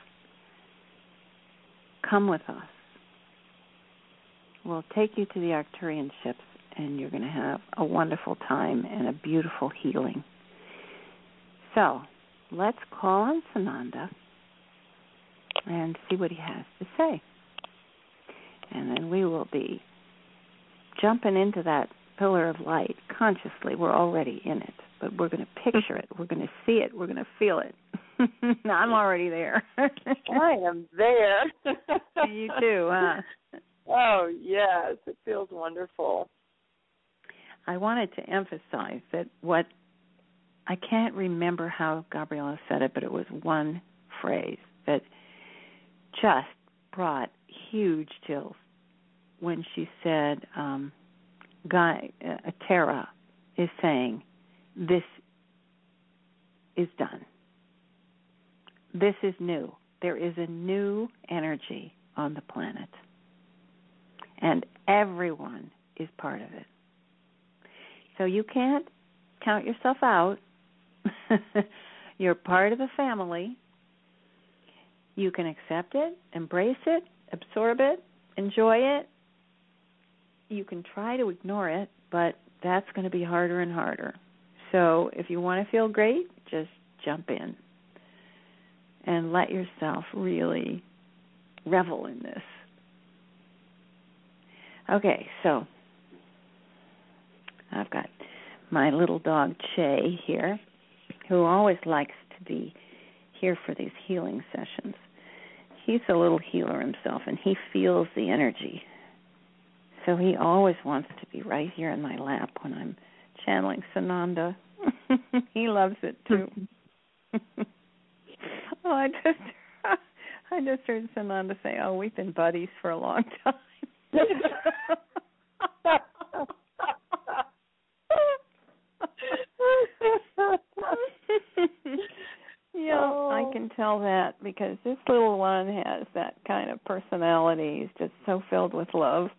come with us. We'll take you to the Arcturian ships, and you're going to have a wonderful time and a beautiful healing. So, let's call on Sananda and see what he has to say. And then we will be jumping into that pillar of light consciously. We're already in it, but we're going to picture it. We're going to see it. We're going to feel it. I'm already there. I am there. You too, huh? Oh, yes. It feels wonderful. I wanted to emphasize that what, I can't remember how Gabriella said it, but it was one phrase that just brought huge chills when she said, um, Guy, uh, Tara is saying, this is done. This is new. There is a new energy on the planet. And everyone is part of it. So you can't count yourself out. You're part of the family. You can accept it, embrace it, absorb it, enjoy it. You can try to ignore it, but that's going to be harder and harder. So if you want to feel great, just jump in and let yourself really revel in this. Okay, so I've got my little dog, Che, here, who always likes to be here for these healing sessions. He's a little healer himself, and he feels the energy. So he always wants to be right here in my lap when I'm channeling Sananda. He loves it, too. Oh, I just, I just heard Sananda say, "Oh, we've been buddies for a long time." Yeah, oh. I can tell that because this little one has that kind of personality. He's just so filled with love.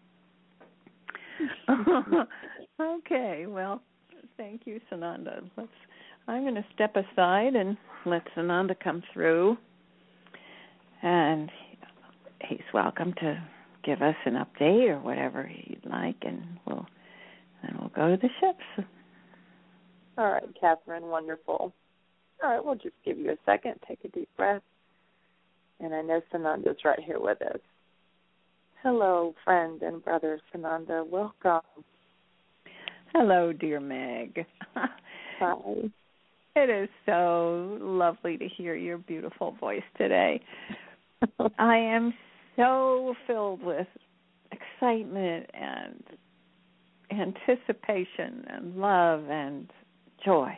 Okay, well, thank you, Sananda. Let's. I'm going to step aside and let Sananda come through, and he's welcome to give us an update or whatever he'd like, and we'll then we'll go to the ships. All right, Catherine, wonderful. All right, we'll just give you a second, take a deep breath, and I know Sananda's right here with us. Hello, friend and brother Sananda. Welcome. Hello, dear Meg. Hi. It is so lovely to hear your beautiful voice today. I am so filled with excitement and anticipation and love and joy.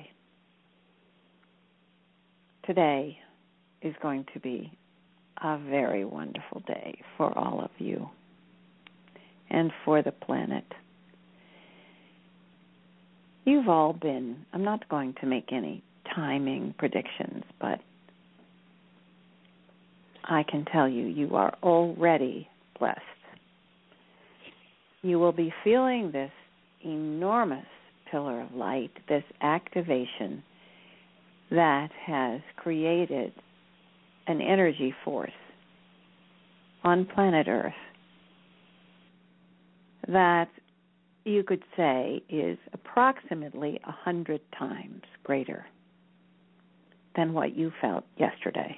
Today is going to be a very wonderful day for all of you and for the planet. You've all been, I'm not going to make any timing predictions, but I can tell you, you are already blessed. You will be feeling this enormous pillar of light, this activation that has created an energy force on planet Earth that you could say is approximately a hundred times greater than what you felt yesterday.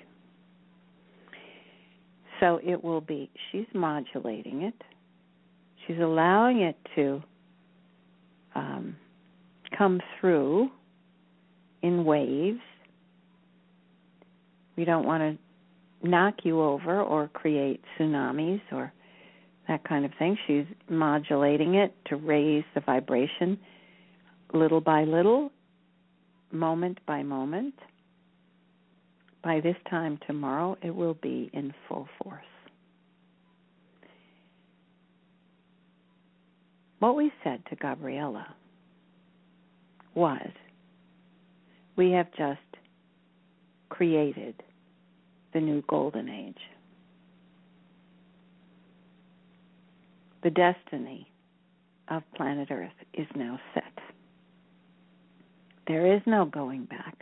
So it will be, she's modulating it. She's allowing it to um, come through in waves. We don't want to knock you over or create tsunamis or that kind of thing. She's modulating it to raise the vibration little by little, moment by moment. By this time tomorrow, it will be in full force. What we said to Gabriella was, we have just created the new golden age. The destiny of planet Earth is now set. There is no going back.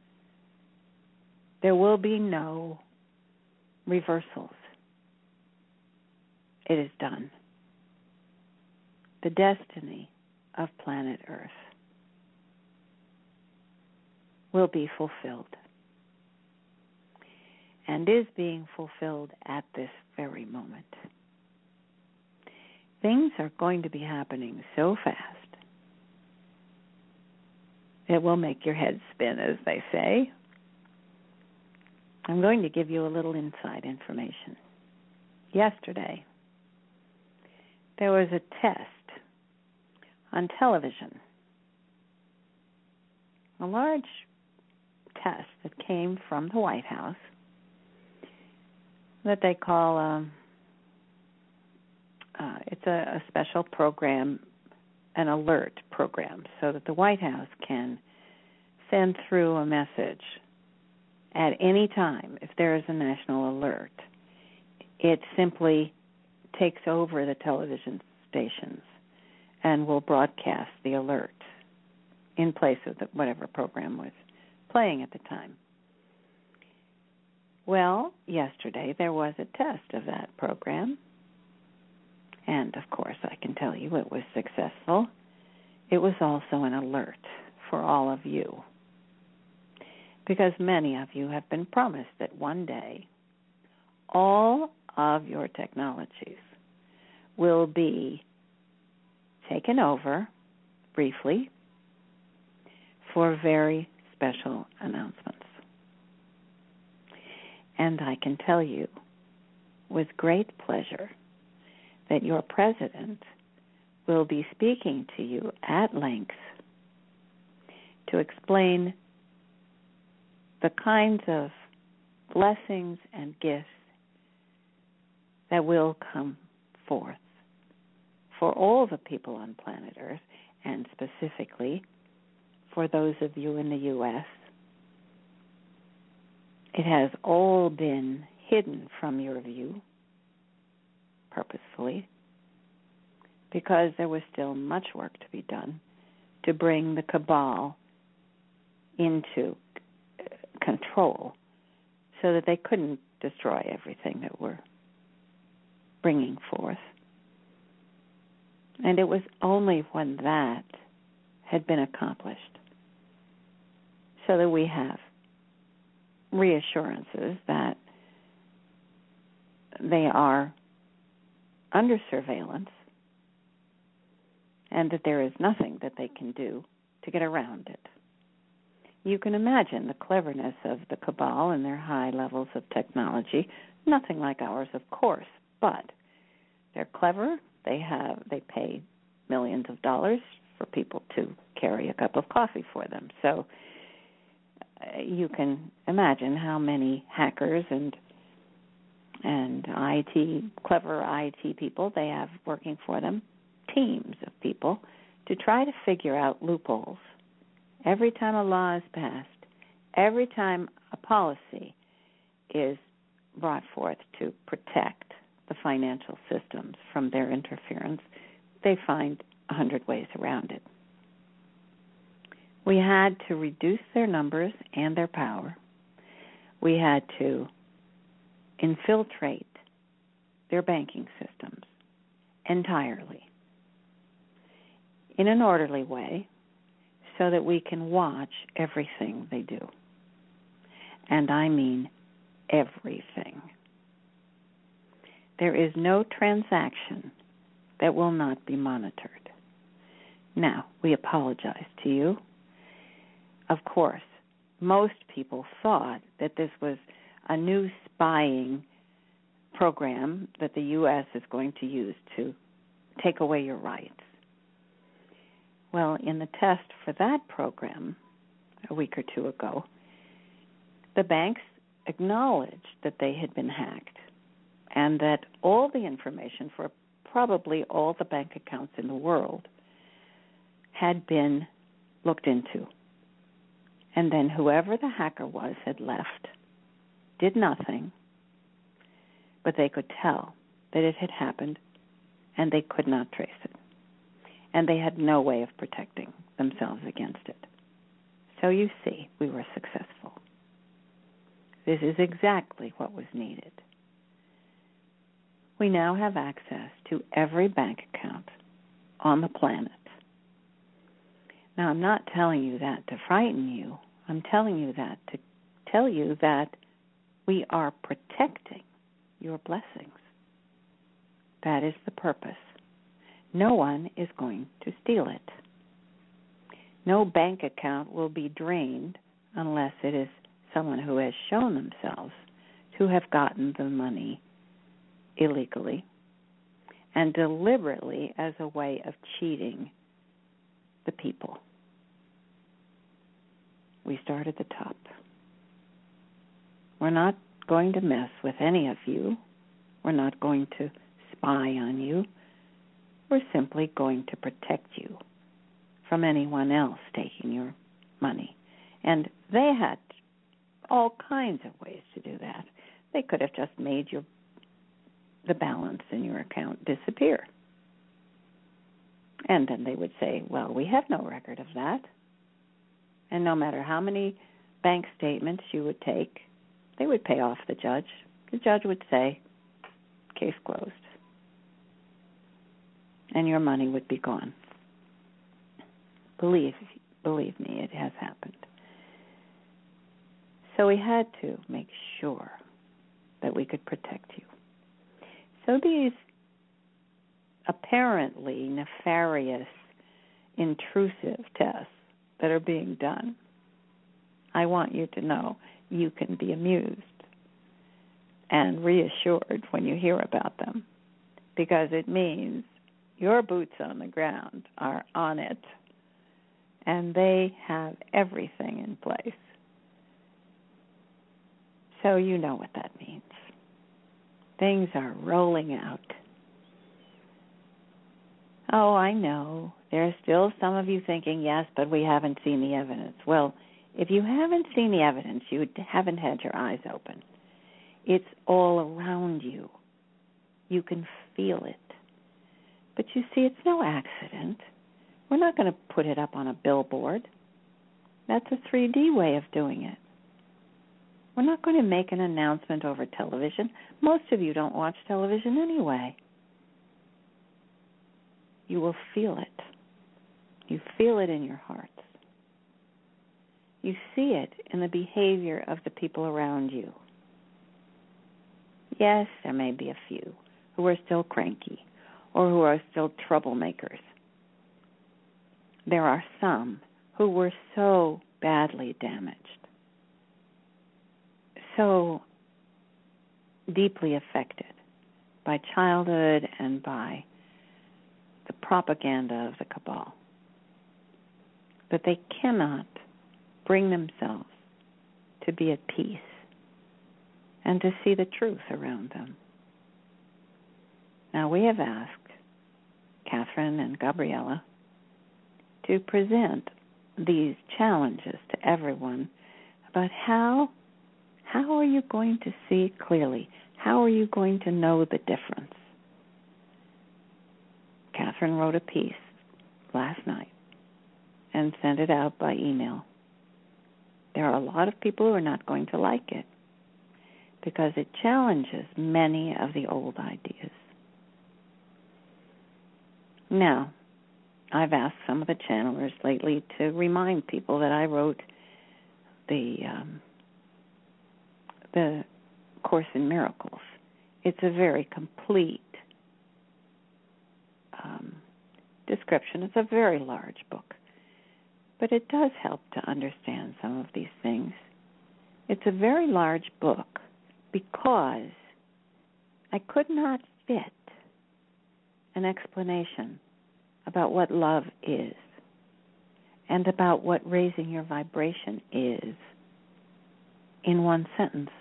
There will be no reversals. It is done. The destiny of planet Earth will be fulfilled and is being fulfilled at this very moment. Things are going to be happening so fast, it will make your head spin, as they say. I'm going to give you a little inside information. Yesterday, there was a test on television, a large test that came from the White House that they call, um, uh, it's a, a special program, an alert program, so that the White House can send through a message at any time if there is a national alert. It simply takes over the television stations and will broadcast the alert in place of the, whatever program was playing at the time. Well, yesterday there was a test of that program, and of course I can tell you it was successful. It was also an alert for all of you, because many of you have been promised that one day all of your technologies will be taken over briefly for very special announcements. And I can tell you with great pleasure that your president will be speaking to you at length to explain the kinds of blessings and gifts that will come forth for all the people on planet Earth, and specifically for those of you in the U S It has all been hidden from your view purposefully, because there was still much work to be done to bring the cabal into control so that they couldn't destroy everything that we're bringing forth. And it was only when that had been accomplished so that we have reassurances that they are under surveillance and that there is nothing that they can do to get around it. You can imagine the cleverness of the cabal and their high levels of technology, nothing like ours, of course, but they're clever. They have they pay millions of dollars for people to carry a cup of coffee for them. So uh, you can imagine how many hackers and and I T, clever I T people they have working for them, teams of people, to try to figure out loopholes. Every time a law is passed, every time a policy is brought forth to protect the financial systems from their interference, they find a hundred ways around it. We had to reduce their numbers and their power. We had to infiltrate their banking systems entirely in an orderly way so that we can watch everything they do. And I mean everything. There is no transaction that will not be monitored. Now, we apologize to you. Of course, most people thought that this was a new spying program that the U S is going to use to take away your rights. Well, in the test for that program a week or two ago, the banks acknowledged that they had been hacked and that all the information for probably all the bank accounts in the world had been looked into. And then whoever the hacker was had left, did nothing, but they could tell that it had happened and they could not trace it. And they had no way of protecting themselves against it. So you see, we were successful. This is exactly what was needed. We now have access to every bank account on the planet. Now, I'm not telling you that to frighten you. I'm telling you that to tell you that we are protecting your blessings. That is the purpose. No one is going to steal it. No bank account will be drained unless it is someone who has shown themselves to have gotten the money illegally and deliberately as a way of cheating the people. We start at the top. We're not going to mess with any of you. We're not going to spy on you. We're simply going to protect you from anyone else taking your money. And they had all kinds of ways to do that. They could have just made your the balance in your account disappear. And then they would say, well, we have no record of that. And no matter how many bank statements you would take, they would pay off the judge. The judge would say, case closed. And your money would be gone. Believe, believe me, it has happened. So we had to make sure that we could protect you. So these apparently nefarious, intrusive tests that are being done, I want you to know you can be amused and reassured when you hear about them, because it means your boots on the ground are on it, and they have everything in place So you know what that means. Things are rolling out. Oh, I know. There are still some of you thinking, yes, but we haven't seen the evidence. Well, if you haven't seen the evidence, you haven't had your eyes open. It's all around you. You can feel it. But you see, it's no accident. We're not going to put it up on a billboard. That's a three D way of doing it. We're not going to make an announcement over television. Most of you don't watch television anyway. You will feel it. You feel it in your hearts. You see it in the behavior of the people around you. Yes, there may be a few who are still cranky or who are still troublemakers. There are some who were so badly damaged, so deeply affected by childhood and by the propaganda of the cabal, that they cannot bring themselves to be at peace and to see the truth around them. Now, we have asked Catherine and Gabriella to present these challenges to everyone about how how are you going to see clearly? How are you going to know the difference? Catherine wrote a piece last night and sent it out by email. There are a lot of people who are not going to like it because it challenges many of the old ideas. Now, I've asked some of the channelers lately to remind people that I wrote the um, the Course in Miracles. It's a very complete um, description. It's a very large book, but it does help to understand some of these things. It's a very large book because I could not fit an explanation about what love is and about what raising your vibration is in one sentence.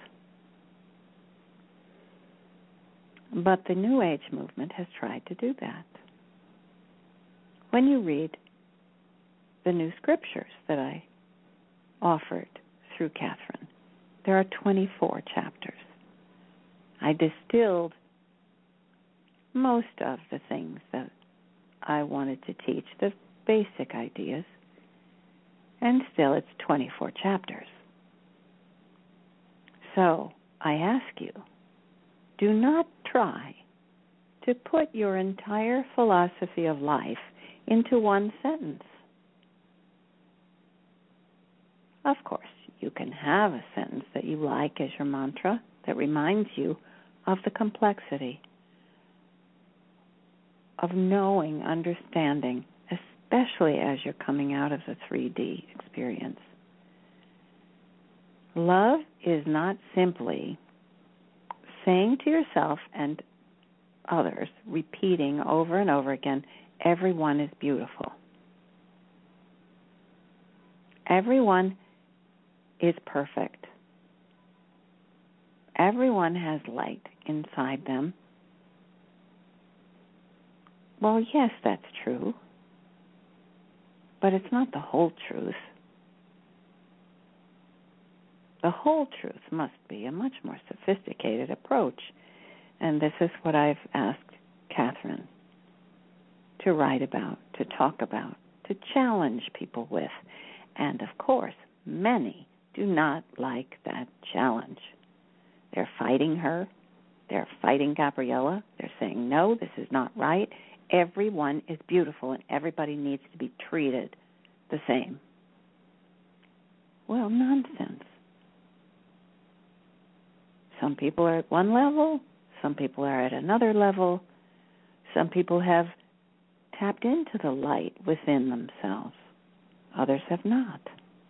But the New Age movement has tried to do that. When you read the new scriptures that I offered through Catherine, there are twenty-four chapters. I distilled most of the things that I wanted to teach, the basic ideas, and still it's twenty-four chapters. So I ask you, do not try to put your entire philosophy of life into one sentence. Of course, you can have a sentence that you like as your mantra that reminds you of the complexity of knowing, understanding, especially as you're coming out of the three D experience. Love is not simply saying to yourself and others, repeating over and over again, everyone is beautiful. Everyone is perfect. Everyone has light inside them. Well, yes, that's true, but it's not the whole truth. The whole truth must be a much more sophisticated approach, and this is what I've asked Catherine to write about, to talk about, to challenge people with, and of course, many do not like that challenge. They're fighting her. They're fighting Gabriella. They're saying, no, this is not right. Everyone is beautiful and everybody needs to be treated the same. Well, nonsense. Some people are at one level. Some people are at another level. Some people have tapped into the light within themselves. Others have not.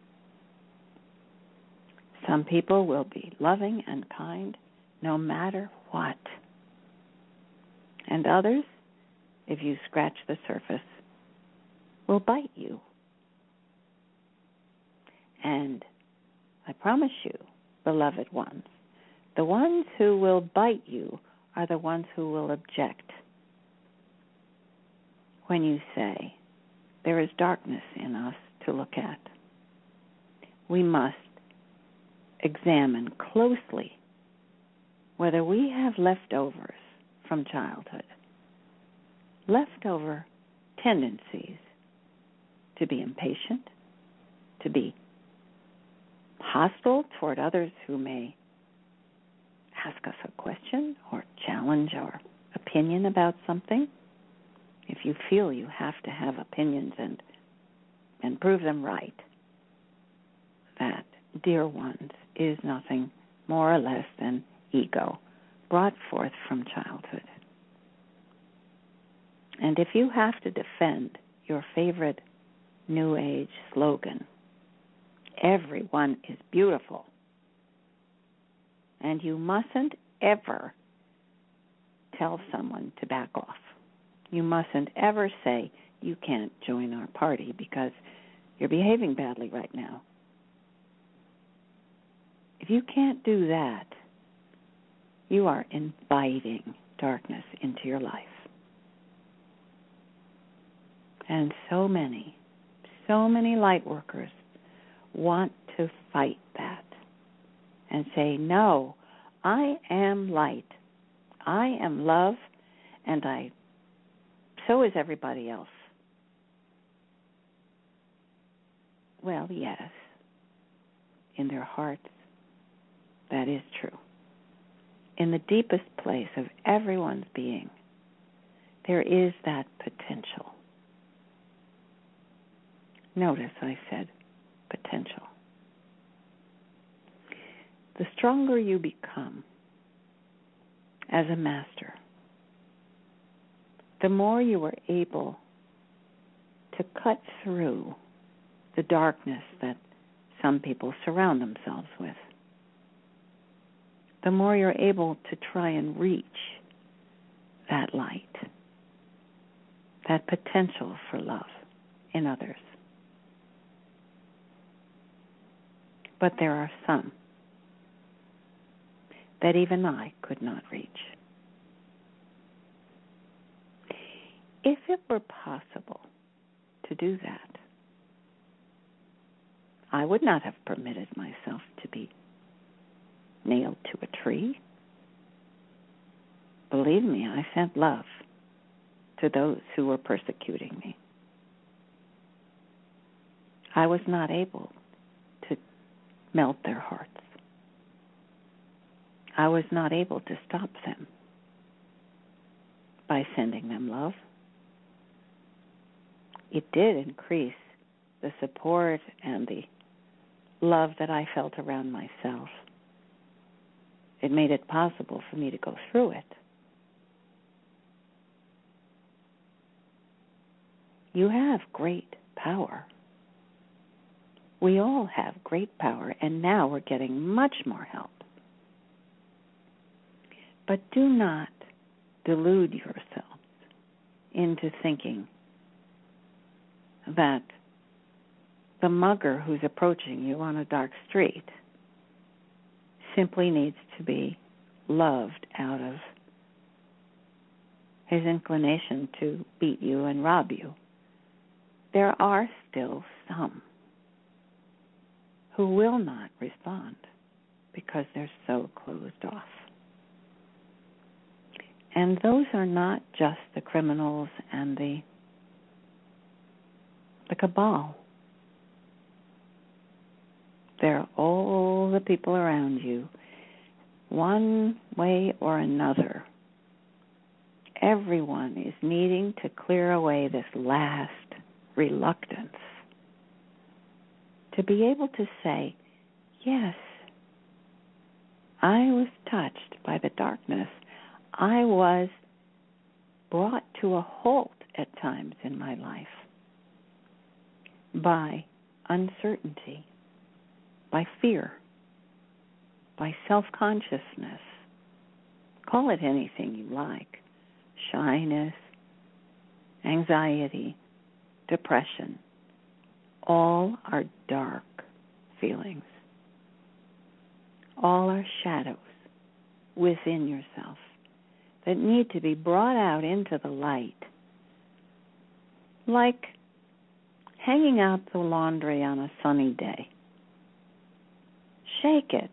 Some people will be loving and kind no matter what. And others, if you scratch the surface, will bite you. And I promise you, beloved ones, The ones who will bite you are the ones who will object when you say, there is darkness in us to look at. We must examine closely whether we have leftovers from childhood, leftover tendencies to be impatient, to be hostile toward others who may ask us a question or challenge our opinion about something. If you feel you have to have opinions and and prove them right, that, dear ones, is nothing more or less than ego brought forth from childhood. And if you have to defend your favorite New Age slogan, everyone is beautiful, and you mustn't ever tell someone to back off. You mustn't ever say, you can't join our party because you're behaving badly right now. If you can't do that, you are inviting darkness into your life. And so many, so many light workers want to fight that and say, no, I am light. I am love, and I so is everybody else. Well, yes, in their hearts, that is true. In the deepest place of everyone's being, there is that potential. Notice I said potential. The stronger you become as a master, the more you are able to cut through the darkness that some people surround themselves with. The more you're able to try and reach that light, that potential for love in others. But there are some that even I could not reach. If it were possible to do that, I would not have permitted myself to be nailed to a tree. Believe me, I sent love to those who were persecuting me. I was not able to melt their hearts. I was not able to stop them by sending them love. It did increase the support and the love that I felt around myself. It made it possible for me to go through it. You have great power. We all have great power, and now we're getting much more help. But do not delude yourselves into thinking that the mugger who's approaching you on a dark street simply needs to be loved out of his inclination to beat you and rob you. There are still some who will not respond because they're so closed off. And those are not just the criminals and the the cabal. They're all the people around you, one way or another. Everyone is needing to clear away this last reluctance to be able to say, yes, I was touched by the darkness. I was brought to a halt at times in my life by uncertainty, by fear, by self-consciousness. Call it anything you like. Shyness, anxiety, depression. All are dark feelings. All are shadows within yourself that need to be brought out into the light, like hanging out the laundry on a sunny day. Shake it.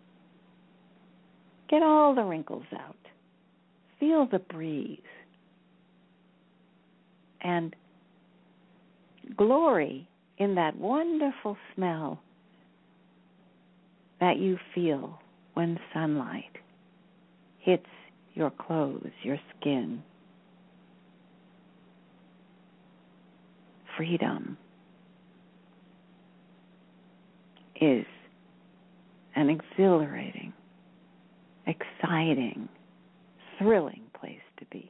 Get all the wrinkles out. Feel the breeze. And glory in that wonderful smell that you feel when sunlight hits your clothes, your skin. Freedom is an exhilarating, exciting, thrilling place to be.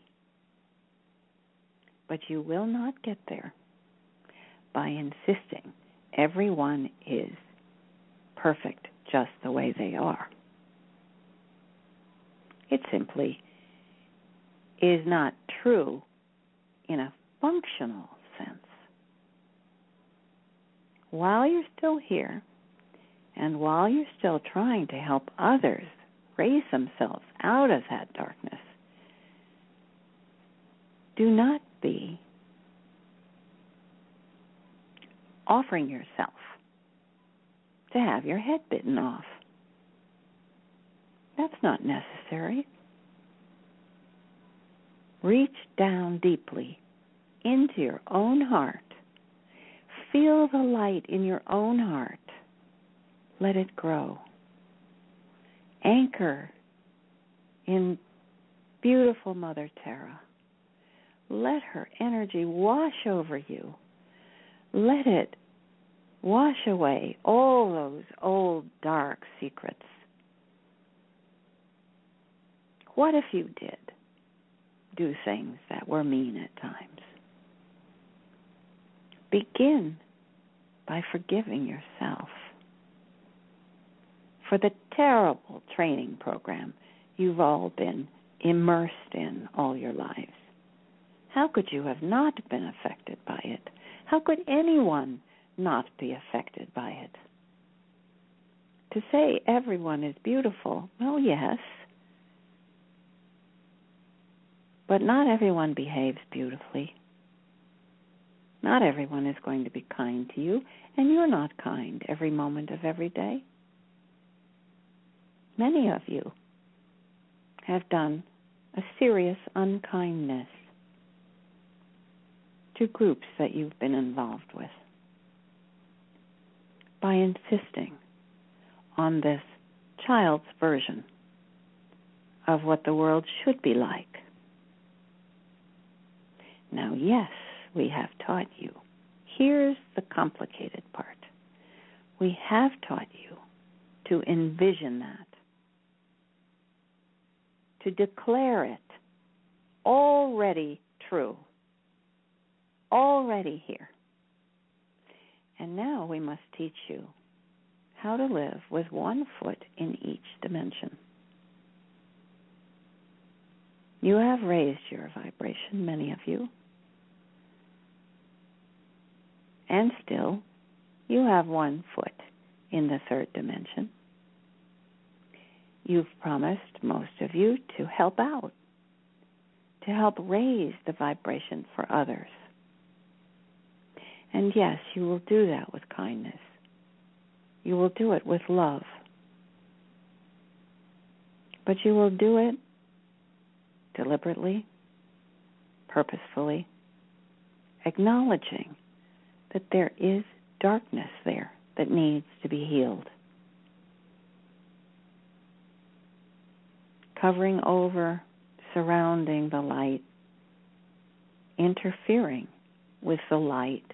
But you will not get there by insisting everyone is perfect just the way they are. It simply is not true in a functional sense. While you're still here, and while you're still trying to help others raise themselves out of that darkness, do not be offering yourself to have your head bitten off. That's not necessary. Reach down deeply into your own heart. Feel the light in your own heart. Let it grow. Anchor in beautiful Mother Terra. Let her energy wash over you. Let it wash away all those old dark secrets. What if you did do things that were mean at times? Begin by forgiving yourself for the terrible training program you've all been immersed in all your lives. How could you have not been affected by it? How could anyone not be affected by it? To say everyone is beautiful, well, yes, but not everyone behaves beautifully. Not everyone is going to be kind to you, and you're not kind every moment of every day. Many of you have done a serious unkindness to groups that you've been involved with by insisting on this child's version of what the world should be like. Now, yes, we have taught you. Here's the complicated part. We have taught you to envision that, to declare it already true, already here. And now we must teach you how to live with one foot in each dimension. You have raised your vibration, many of you. And still, you have one foot in the third dimension. You've promised, most of you, to help out, to help raise the vibration for others. And yes, you will do that with kindness. You will do it with love. But you will do it deliberately, purposefully, acknowledging that there is darkness there that needs to be healed. Covering over, surrounding the light, interfering with the light.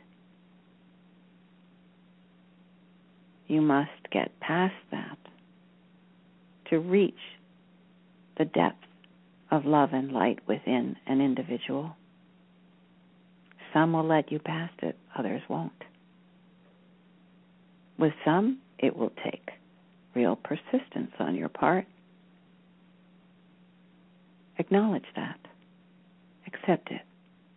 You must get past that to reach the depth of love and light within an individual. Some will let you past it, others won't. With some, it will take real persistence on your part. Acknowledge that. Accept it.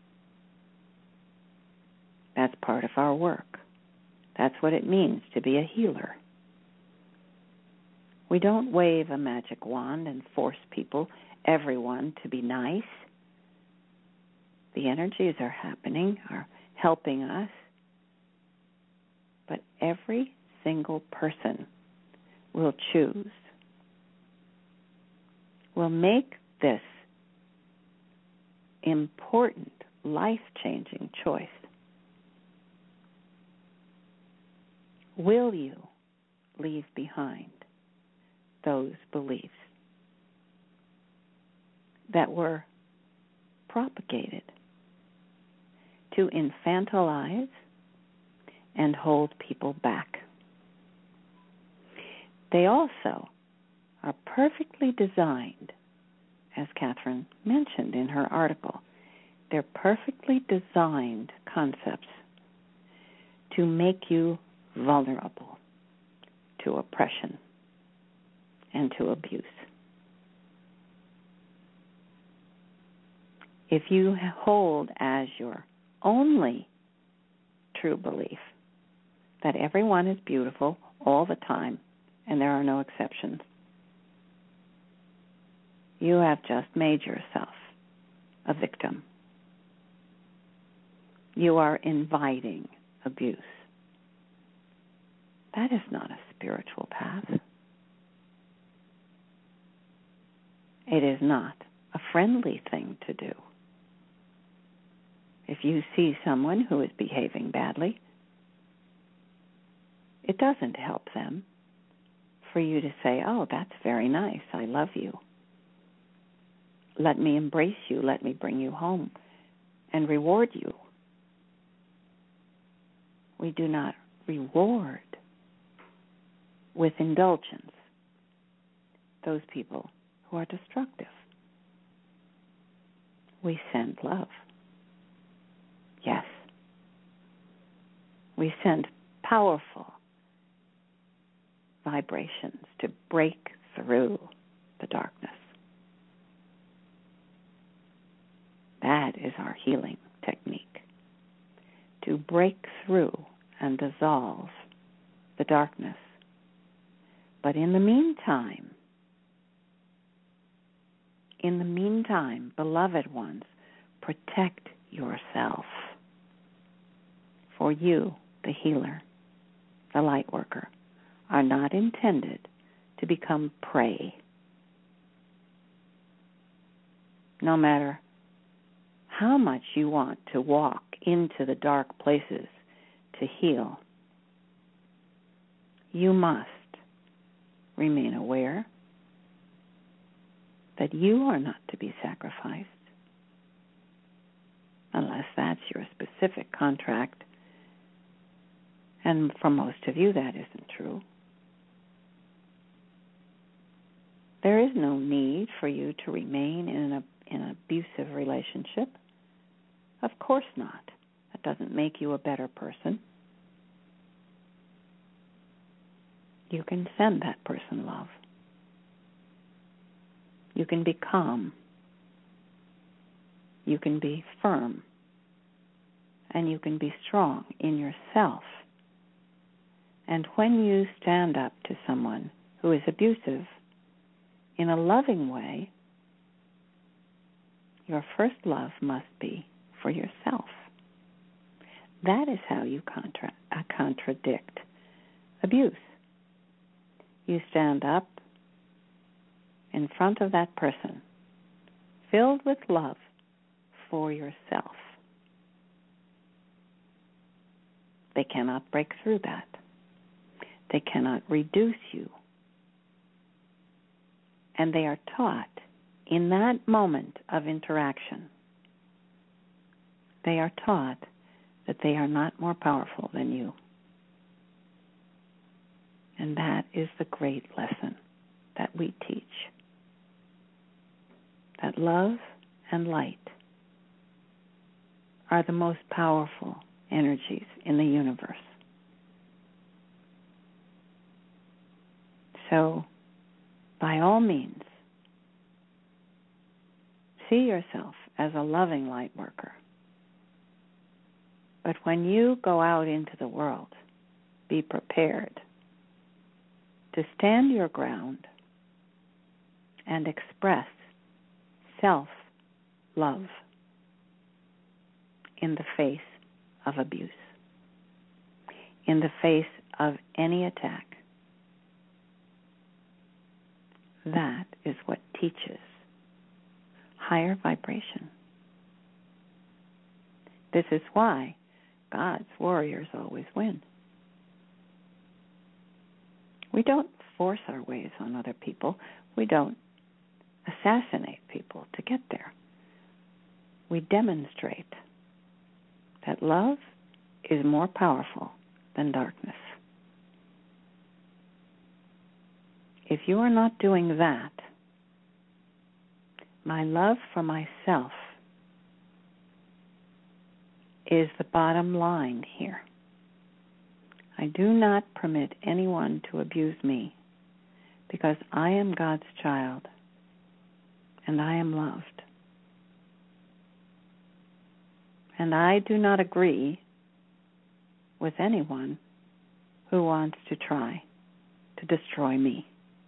That's part of our work. That's what it means to be a healer. We don't wave a magic wand and force people, everyone, to be nice. The energies are happening, are helping us. But every single person will choose, will make this important, life-changing choice. Will you leave behind those beliefs that were propagated to infantilize and hold people back? They also are perfectly designed, as Catherine mentioned in her article, they're perfectly designed concepts to make you vulnerable to oppression and to abuse. If you hold as your only true belief that everyone is beautiful all the time and there are no exceptions, you have just made yourself a victim. You are inviting abuse. That is not a spiritual path. It is not a friendly thing to do. If you see someone who is behaving badly, it doesn't help them for you to say, oh, that's very nice, I love you. Let me embrace you, let me bring you home and reward you. We do not reward with indulgence those people who are destructive. We send love. Yes. We send powerful vibrations to break through the darkness. That is our healing technique, to break through and dissolve the darkness. But in the meantime, in the meantime, beloved ones, protect yourself. For you, the healer, the light worker, are not intended to become prey. No matter how much you want to walk into the dark places to heal, you must remain aware that you are not to be sacrificed, unless that's your specific contract. And for most of you, that isn't true. There is no need for you to remain in, a, in an abusive relationship. Of course not. That doesn't make you a better person. You can send that person love. You can be calm. You can be firm. And you can be strong in yourself. And when you stand up to someone who is abusive in a loving way, your first love must be for yourself. That is how you contra- uh, contradict abuse. You stand up in front of that person, filled with love for yourself. They cannot break through that. They cannot reduce you. And they are taught in that moment of interaction, they are taught that they are not more powerful than you. And that is the great lesson that we teach. That love and light are the most powerful energies in the universe. So, by all means, see yourself as a loving light worker. But when you go out into the world, be prepared to stand your ground and express self-love in the face of abuse, in the face of any attack. That is what teaches higher vibration. This is why God's warriors always win. We don't force our ways on other people. We don't assassinate people to get there. We demonstrate that love is more powerful than darkness. If you are not doing that, my love for myself is the bottom line here. I do not permit anyone to abuse me because I am God's child and I am loved. And I do not agree with anyone who wants to try to destroy me.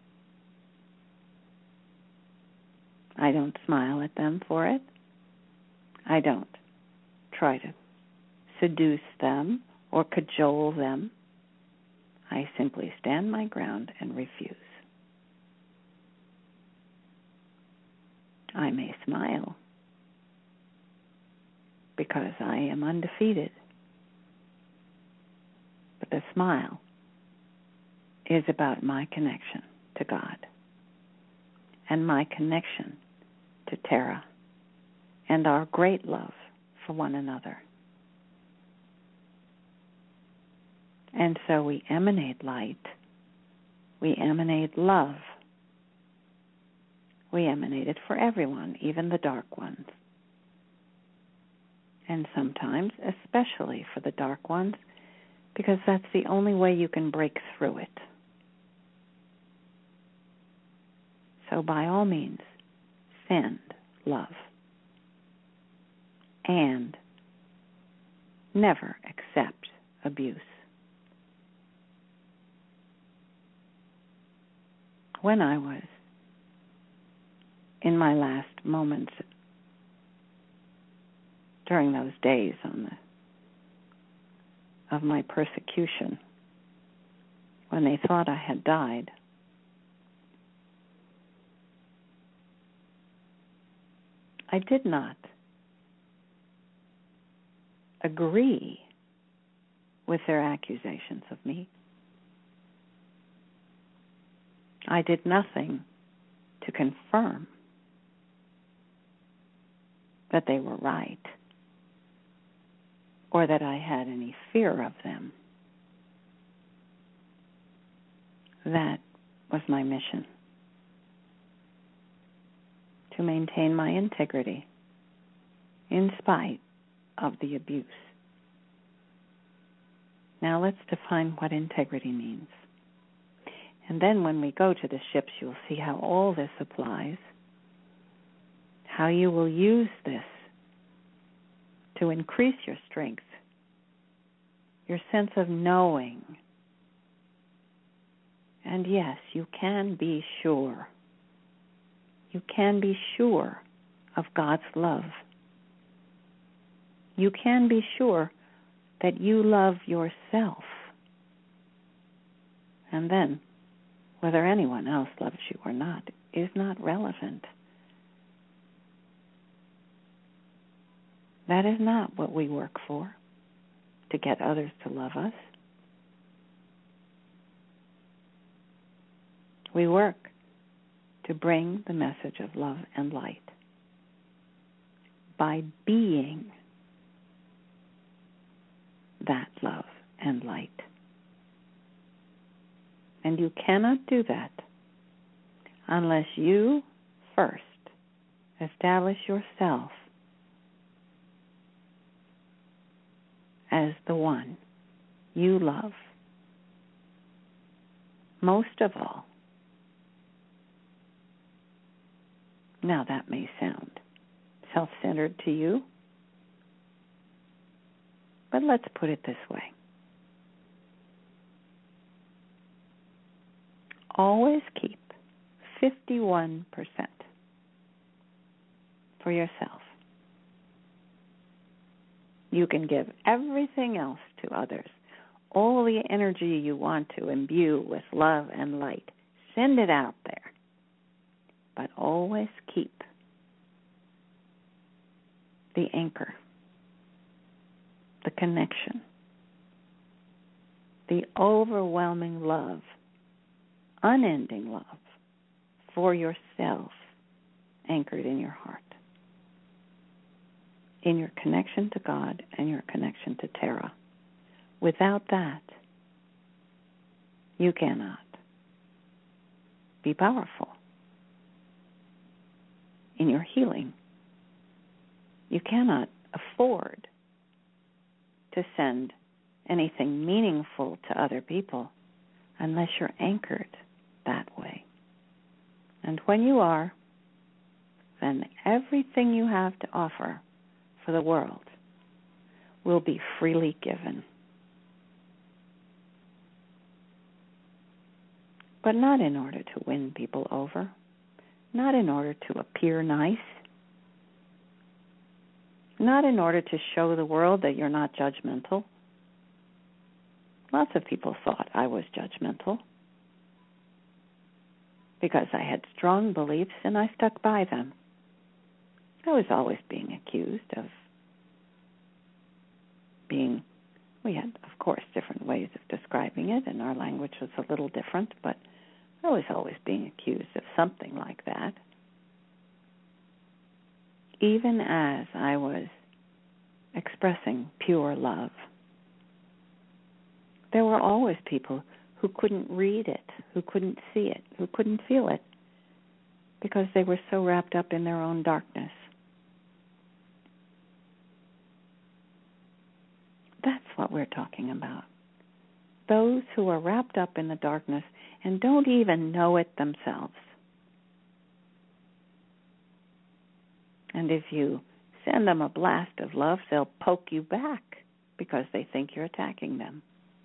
I don't smile at them for it. I don't try to seduce them or cajole them. I simply stand my ground and refuse. I may smile because I am undefeated. But the smile is about my connection to God and my connection to Tara and our great love for one another. And so we emanate light. We emanate love. We emanate it for everyone, even the dark ones. And sometimes, especially for the dark ones, because that's the only way you can break through it. So by all means, send love. And never accept abuse. When I was in my last moments during those days on the, of my persecution, when they thought I had died, I did not agree with their accusations of me. I did nothing to confirm that they were right or that I had any fear of them. That was my mission, to maintain my integrity in spite of the abuse. Now let's define what integrity means. And then when we go to the ships, you'll see how all this applies, how you will use this to increase your strength, your sense of knowing. And yes, you can be sure. You can be sure of God's love. You can be sure that you love yourself. And then, whether anyone else loves you or not is not relevant. That is not what we work for, to get others to love us. We work to bring the message of love and light by being that love and light. And you cannot do that unless you first establish yourself as the one you love most of all. Now that may sound self-centered to you, but let's put it this way. always keep fifty-one percent for yourself. You can give everything else to others, all the energy you want to imbue with love and light. Send it out there. But always keep the anchor, the connection, the overwhelming love, unending love for yourself anchored in your heart, in your connection to God and your connection to Terra. Without that, you cannot be powerful in your healing. You cannot afford to send anything meaningful to other people unless you're anchored that way. And when you are, then everything you have to offer for the world will be freely given. But not in order to win people over, not in order to appear nice, not in order to show the world that you're not judgmental. Lots of people thought I was judgmental because I had strong beliefs and I stuck by them. I was always being accused of being, we had, of course, different ways of describing it, and our language was a little different, but I was always being accused of something like that. Even as I was expressing pure love, there were always people who couldn't read it, who couldn't see it, who couldn't feel it, because they were so wrapped up in their own darkness. That's what we're talking about. Those who are wrapped up in the darkness and don't even know it themselves. And if you send them a blast of love, they'll poke you back because they think you're attacking them.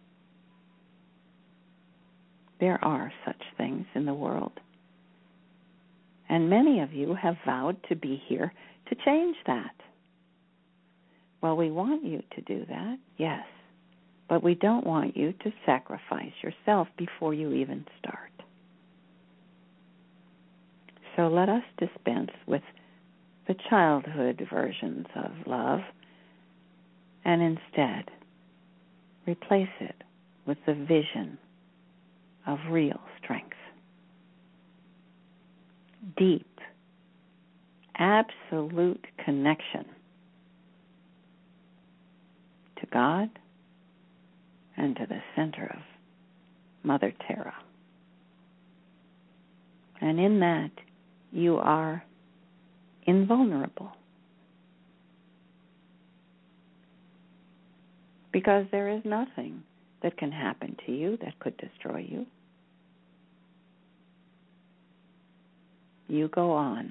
There are such things in the world. And many of you have vowed to be here to change that. Well, we want you to do that, yes. But we don't want you to sacrifice yourself before you even start. So let us dispense with the childhood versions of love and instead replace it with the vision of real strength. Deep, absolute connection to God and to the center of Mother Terra. And in that, you are invulnerable. Because there is nothing that can happen to you that could destroy you. You go on.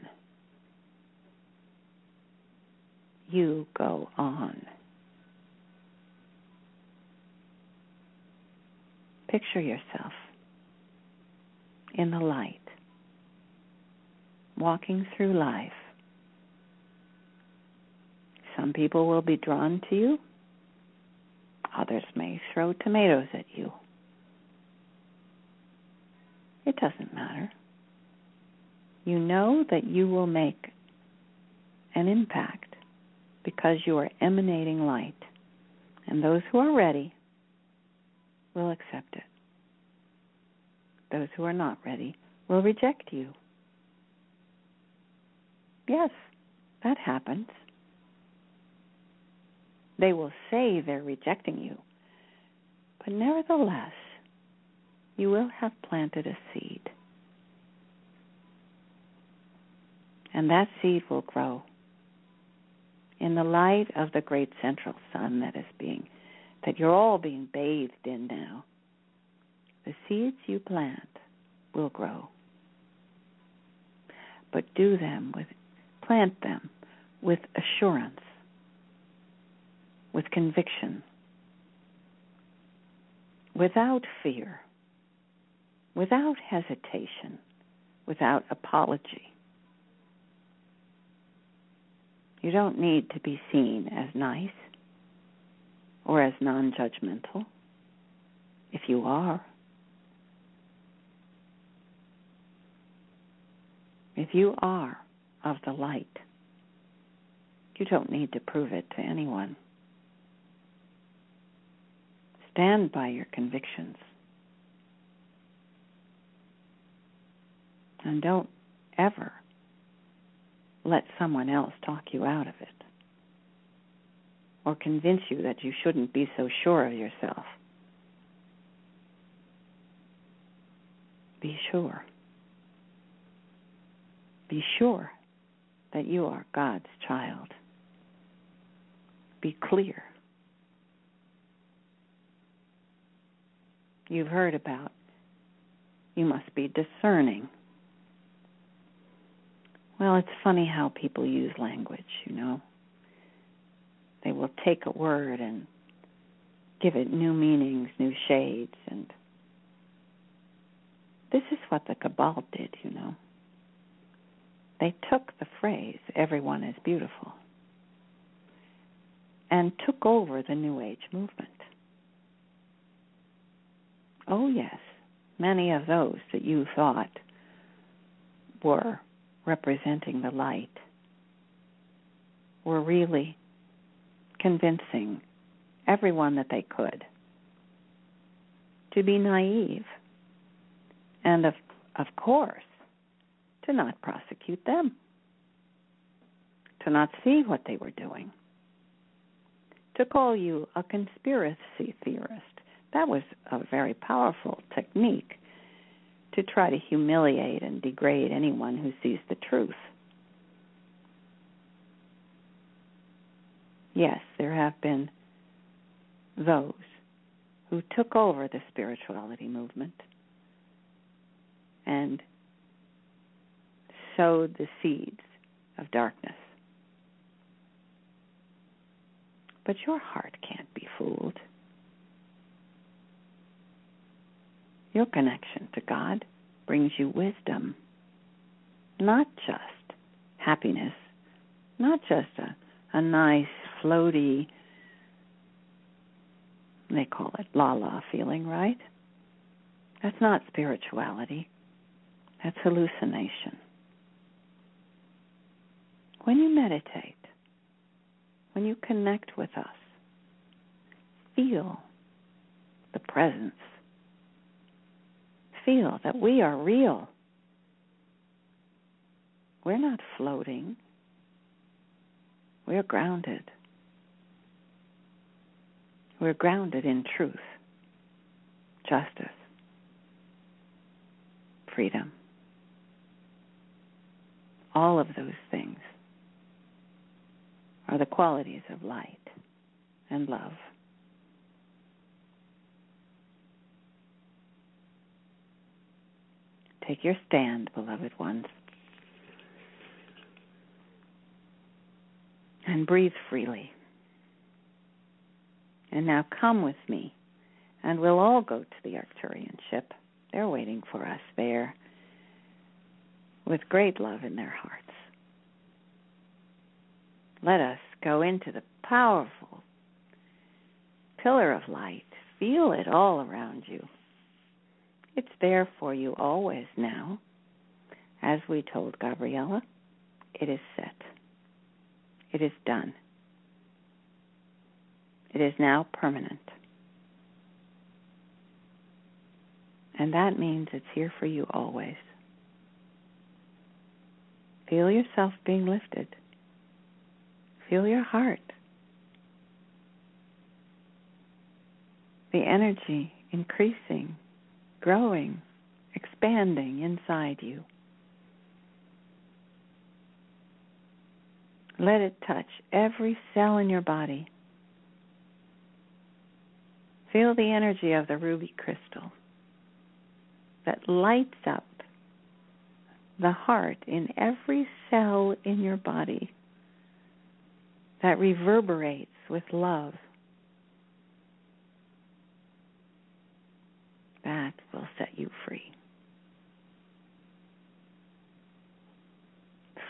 You go on. Picture yourself in the light, walking through life. Some people will be drawn to you. Others may throw tomatoes at you. It doesn't matter. You know that you will make an impact because you are emanating light. And those who are ready will accept it. Those who are not ready will reject you. Yes, that happens. They will say they're rejecting you, but nevertheless, you will have planted a seed. And that seed will grow in the light of the great central sun that is being, that you're all being bathed in now. The seeds you plant will grow. But do them with, plant them with assurance, with conviction, without fear, without hesitation, without apology. You don't need to be seen as nice or as non-judgmental. If you are, if you are of the light, you don't need to prove it to anyone. Stand by your convictions. And don't ever let someone else talk you out of it or convince you that you shouldn't be so sure of yourself. Be sure. Be sure that you are God's child. Be clear. You've heard about you must be discerning. Well, it's funny how people use language, you know. They will take a word and give it new meanings, new shades, and this is what the Cabal did, you know. They took the phrase, everyone is beautiful, and took over the New Age movement. Oh, yes, many of those that you thought were representing the light were really convincing everyone that they could to be naive and, of, of course, to not prosecute them, to not see what they were doing, to call you a conspiracy theorist. That was a very powerful technique to try to humiliate and degrade anyone who sees the truth. Yes, there have been those who took over the spirituality movement and sowed the seeds of darkness. But your heart can't be fooled. Your connection to God brings you wisdom, not just happiness, not just a, a nice, floaty, they call it la-la feeling, right? That's not spirituality. That's hallucination. When you meditate, when you connect with us, feel the presence. Feel that we are real. We're not floating. We're grounded. We're grounded in truth, justice, freedom. All of those things are the qualities of light and love. Take your stand, beloved ones, and breathe freely. And now come with me, and we'll all go to the Arcturian ship. They're waiting for us there with great love in their hearts. Let us go into the powerful pillar of light. Feel it all around you. It's there for you always now. As we told Gabriella, it is set. It is done. It is now permanent. And that means it's here for you always. Feel yourself being lifted. Feel your heart. The energy increasing, growing, expanding inside you. Let it touch every cell in your body. Feel the energy of the ruby crystal that lights up the heart in every cell in your body, that reverberates with love. That will set you free.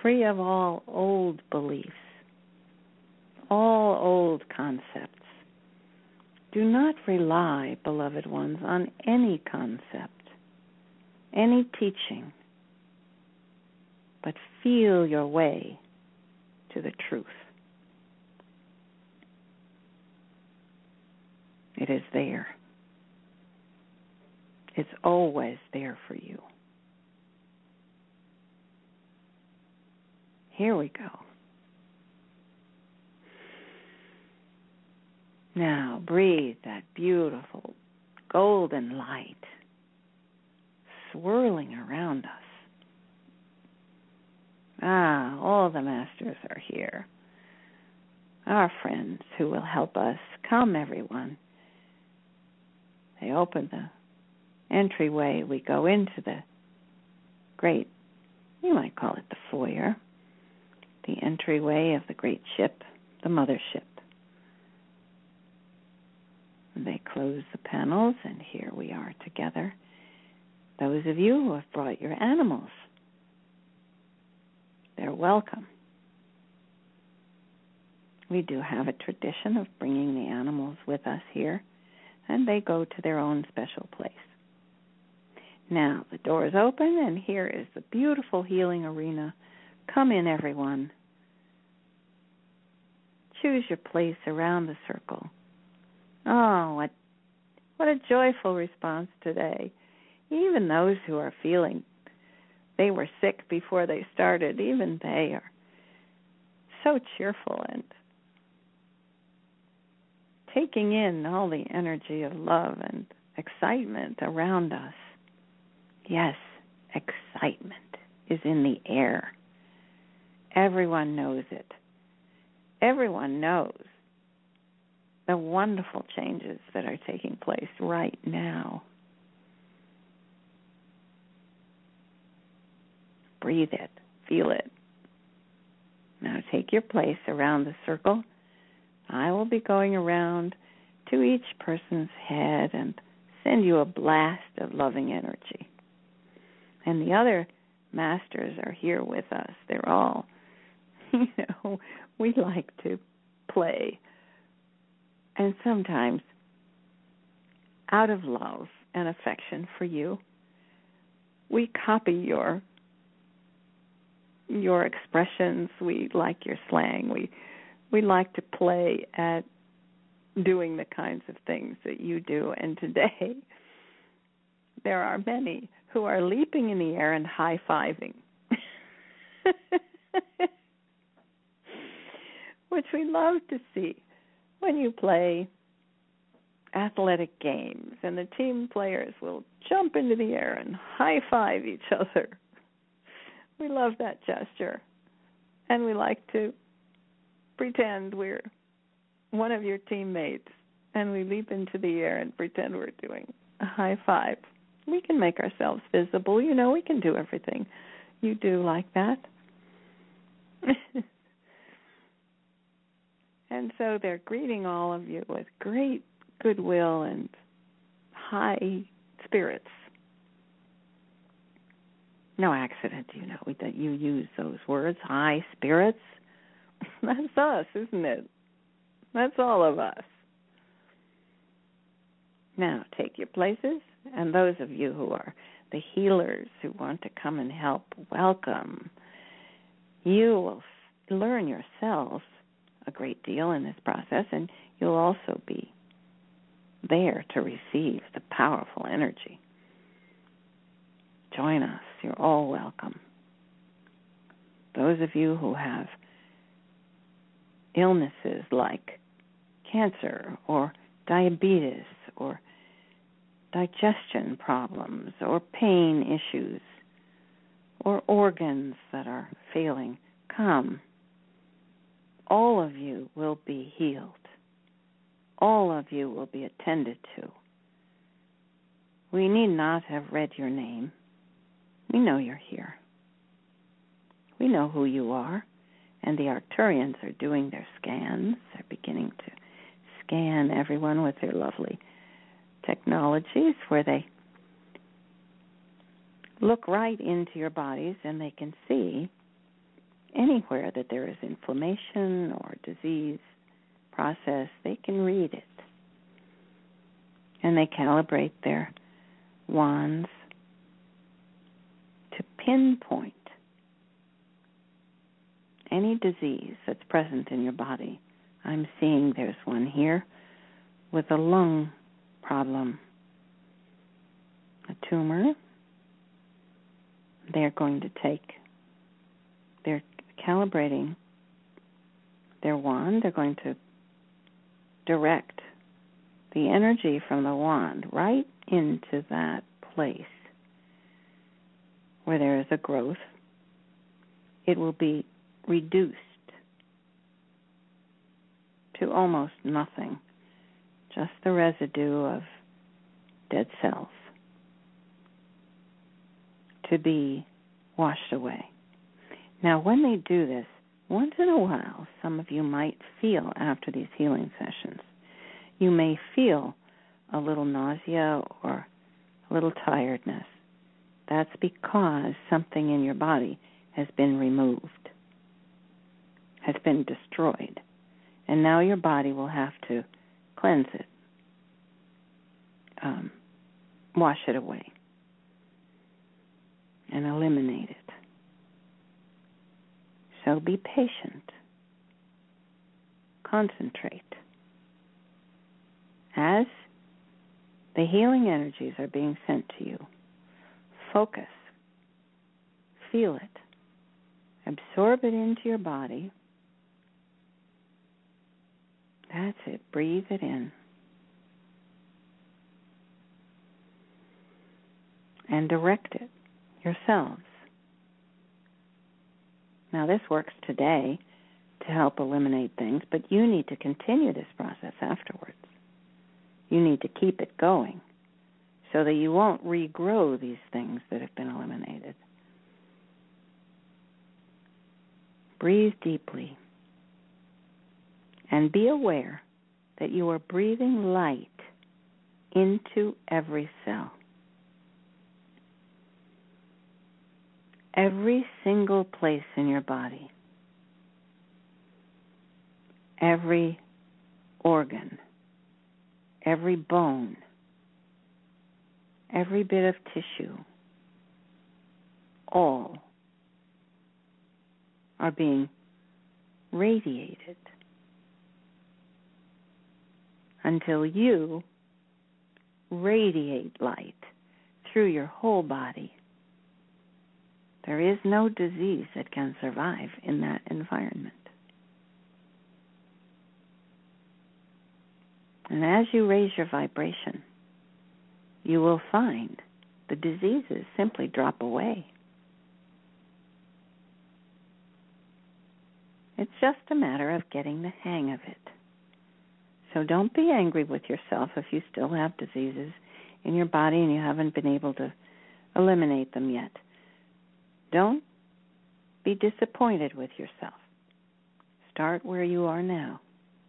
free of all old beliefs, all old concepts. Do not rely, beloved ones, on any concept, any teaching, but feel your way to the truth. It is there. It's always there for you. Here we go. Now breathe that beautiful golden light swirling around us. Ah, all the masters are here. Our friends who will help us. Come, everyone. They open the entryway. We go into the great, you might call it the foyer, the entryway of the great ship, the mothership. They close the panels, and here we are together. Those of you who have brought your animals, they're welcome. We do have a tradition of bringing the animals with us here, and they go to their own special place. Now, the door is open, and here is the beautiful healing arena. Come in, everyone. Choose your place around the circle. Oh, what, what a joyful response today. Even those who are feeling they were sick before they started, even they are so cheerful and taking in all the energy of love and excitement around us. Yes, excitement is in the air. Everyone knows it. Everyone knows the wonderful changes that are taking place right now. Breathe it. Feel it. Now take your place around the circle. I will be going around to each person's head and send you a blast of loving energy. And the other masters are here with us. They're all, you know, we like to play. And sometimes, out of love and affection for you, we copy your your expressions. We like your slang. We we like to play at doing the kinds of things that you do. And today, there are many who are leaping in the air and high-fiving, which we love to see. When you play athletic games and the team players will jump into the air and high-five each other. We love that gesture. And we like to pretend we're one of your teammates and we leap into the air and pretend we're doing a high-five. We can make ourselves visible. You know, we can do everything you do like that. And so they're greeting all of you with great goodwill and high spirits. No accident, you know, that you use those words, high spirits. That's us, isn't it? That's all of us. Now, take your places, and those of you who are the healers who want to come and help, welcome. You will learn yourselves a great deal in this process, and you'll also be there to receive the powerful energy. Join us. You're all welcome. Those of you who have illnesses like cancer or diabetes or digestion problems or pain issues or organs that are failing, come. All of you will be healed. All of you will be attended to. We need not have read your name. We know you're here. We know who you are, and the Arcturians are doing their scans. They're beginning to scan everyone with their lovely technologies where they look right into your bodies and they can see anywhere that there is inflammation or disease process, they can read it. And they calibrate their wands to pinpoint any disease that's present in your body. I'm seeing there's one here with a lung problem, a tumor. They're going to take, they're calibrating their wand. They're going to direct the energy from the wand right into that place where there is a growth. It will be reduced to almost nothing, just the residue of dead cells to be washed away. Now, when they do this, once in a while, some of you might feel after these healing sessions, you may feel a little nausea or a little tiredness. That's because something in your body has been removed, has been destroyed, and now your body will have to cleanse it, um, wash it away, and eliminate it. So be patient. Concentrate. As the healing energies are being sent to you, focus. Feel it. Absorb it into your body. That's it. Breathe it in. And direct it yourselves. Now, this works today to help eliminate things, but you need to continue this process afterwards. You need to keep it going so that you won't regrow these things that have been eliminated. Breathe deeply and be aware that you are breathing light into every cell. Every single place in your body, every organ, every bone, every bit of tissue, all are being radiated until you radiate light through your whole body. There is no disease that can survive in that environment. And as you raise your vibration, you will find the diseases simply drop away. It's just a matter of getting the hang of it. So don't be angry with yourself if you still have diseases in your body and you haven't been able to eliminate them yet. Don't be disappointed with yourself. Start where you are now.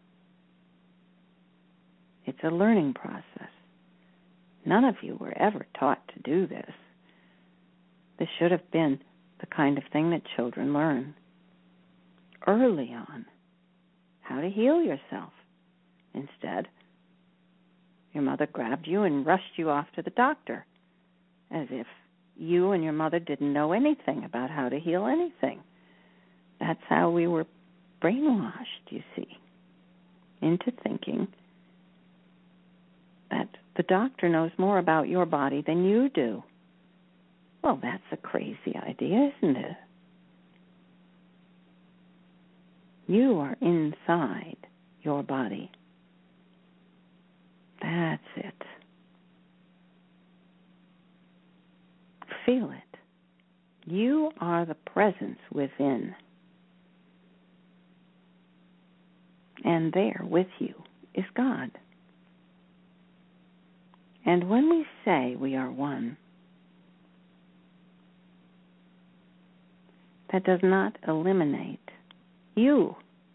It's a learning process. None of you were ever taught to do this. This should have been the kind of thing that children learn early on, how to heal yourself. Instead, your mother grabbed you and rushed you off to the doctor, as if you and your mother didn't know anything about how to heal anything. That's how we were brainwashed, you see, into thinking that the doctor knows more about your body than you do. Well, that's a crazy idea, isn't it? You are inside your body. That's it. Feel it. You are the presence within. And there with you is God. And when we say we are one, that does not eliminate you.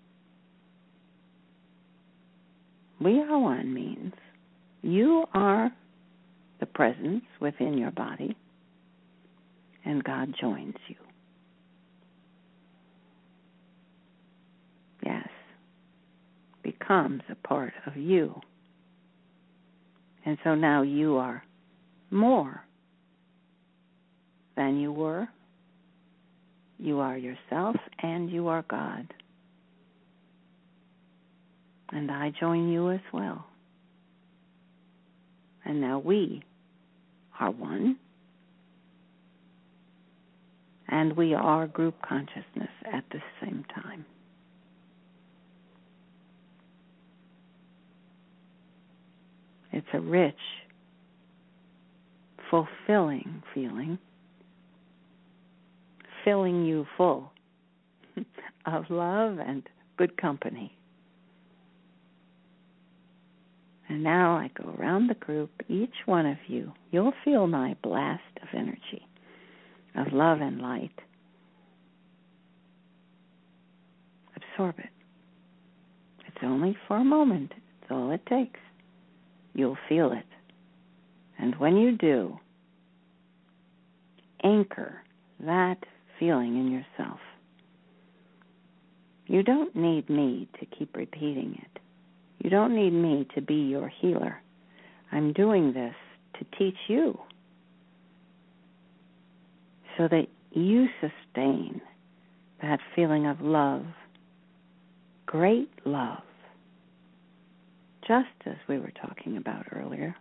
We are one means you are the presence within your body, and God joins you. becomes a part of you. And so now you are more than you were. You are yourself and you are God. And I join you as well. And now we are one. And we are group consciousness at the same time. It's a rich, fulfilling feeling, filling you full of love and good company. And now I go around the group, each one of you, you'll feel my blast of energy, of love and light. Absorb it. It's only for a moment. It's all it takes. You'll feel it. And when you do, anchor that feeling in yourself. You don't need me to keep repeating it. You don't need me to be your healer. I'm doing this to teach you so that you sustain that feeling of love, great love, just as we were talking about earlier.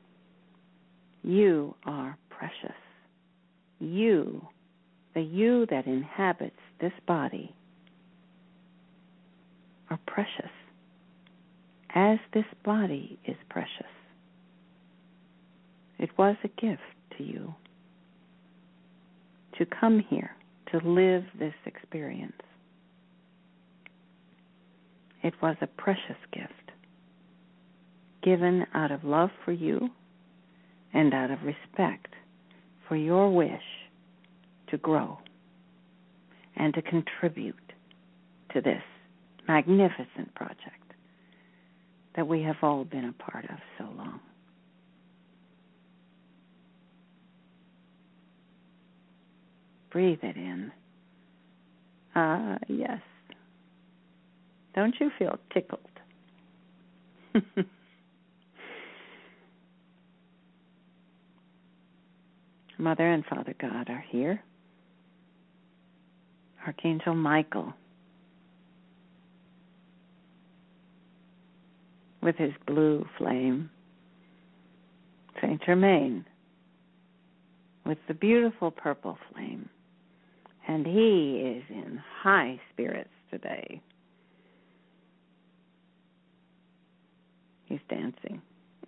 You are precious. You, the you that inhabits this body, are precious, as this body is precious. It was a gift to you to come here, to live this experience. It was a precious gift, given out of love for you and out of respect for your wish to grow and to contribute to this magnificent project that we have all been a part of so long. Breathe it in. Ah, yes. Don't you feel tickled? Mother and Father God are here. Archangel Michael, with his blue flame. Saint Germain, with the beautiful purple flame. And he is in high spirits today. He's dancing.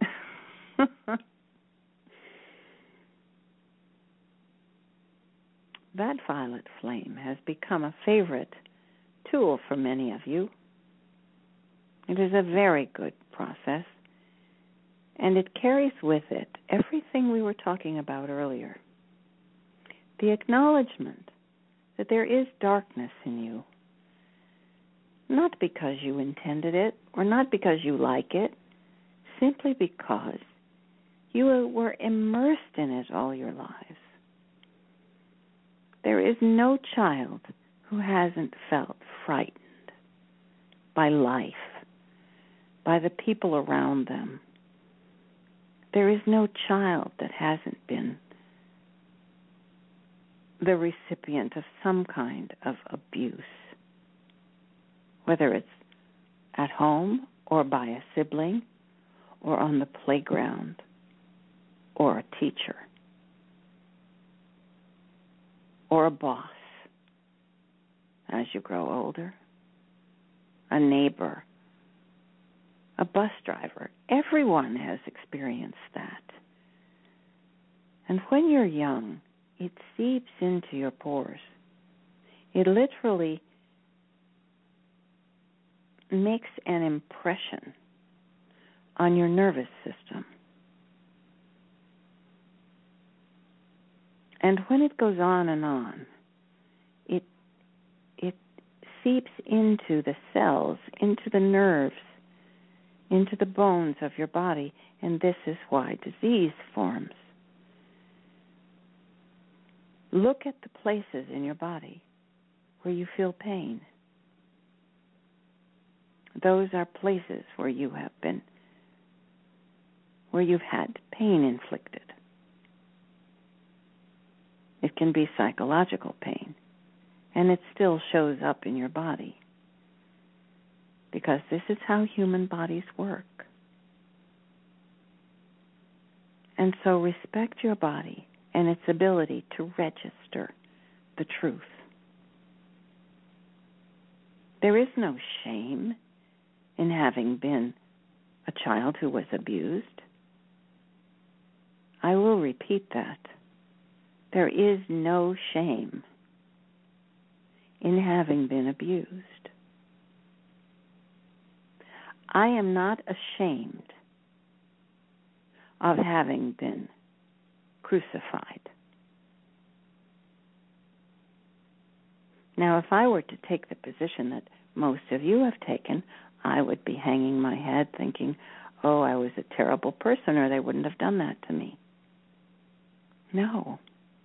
That violet flame has become a favorite tool for many of you. It is a very good process, and it carries with it everything we were talking about earlier. The acknowledgement that there is darkness in you, not because you intended it or not because you like it, simply because you were immersed in it all your lives. There is no child who hasn't felt frightened by life, by the people around them. There is no child that hasn't been the recipient of some kind of abuse, whether it's at home or by a sibling or on the playground or a teacher or a boss as you grow older, a neighbor, a bus driver. Everyone has experienced that. And when you're young, it seeps into your pores. It literally makes an impression on your nervous system. And when it goes on and on, it it seeps into the cells, into the nerves, into the bones of your body, and this is why disease forms. Look at the places in your body where you feel pain. Those are places where you have been, where you've had pain inflicted. It can be psychological pain, and it still shows up in your body, because this is how human bodies work. And so respect your body and its ability to register the truth. There is no shame in having been a child who was abused. I will repeat that. There is no shame in having been abused. I am not ashamed of having been crucified. Now, if I were to take the position that most of you have taken, I would be hanging my head thinking, oh, I was a terrible person, or they wouldn't have done that to me. No.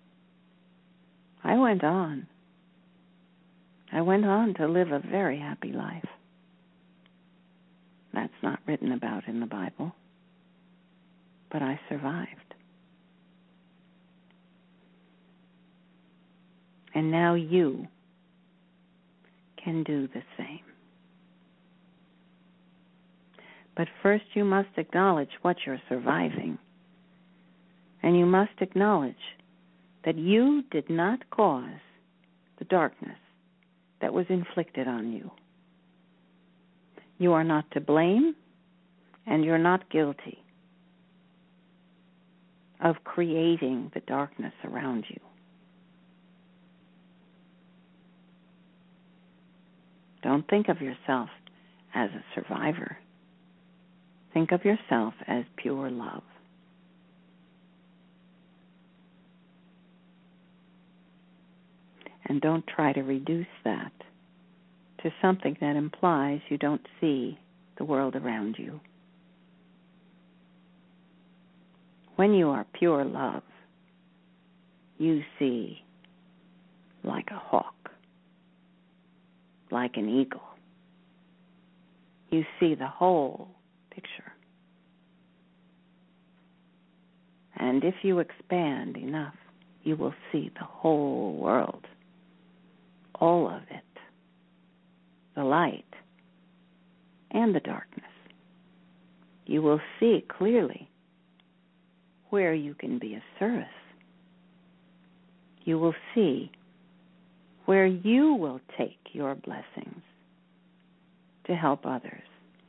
I went on. I went on to live a very happy life. That's not written about in the Bible, but I survived. And now you can do the same. But first you must acknowledge what you're surviving. And you must acknowledge that you did not cause the darkness that was inflicted on you. You are not to blame, and you're not guilty of creating the darkness around you. Don't think of yourself as a survivor. Think of yourself as pure love. And don't try to reduce that to something that implies you don't see the world around you. When you are pure love, you see like a hawk, like an eagle. You see the whole picture. And if you expand enough, you will see the whole world, all of it, the light and the darkness. You will see clearly where you can be of service. You will see where you will take your blessings to help others.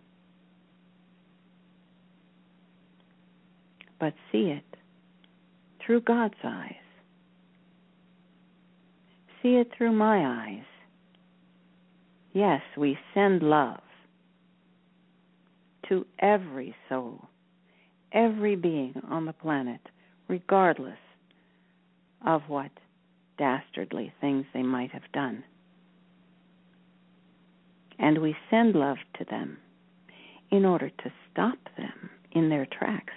But see it through God's eyes. See it through my eyes. Yes, we send love to every soul, every being on the planet, regardless of what dastardly things they might have done. And we send love to them in order to stop them in their tracks,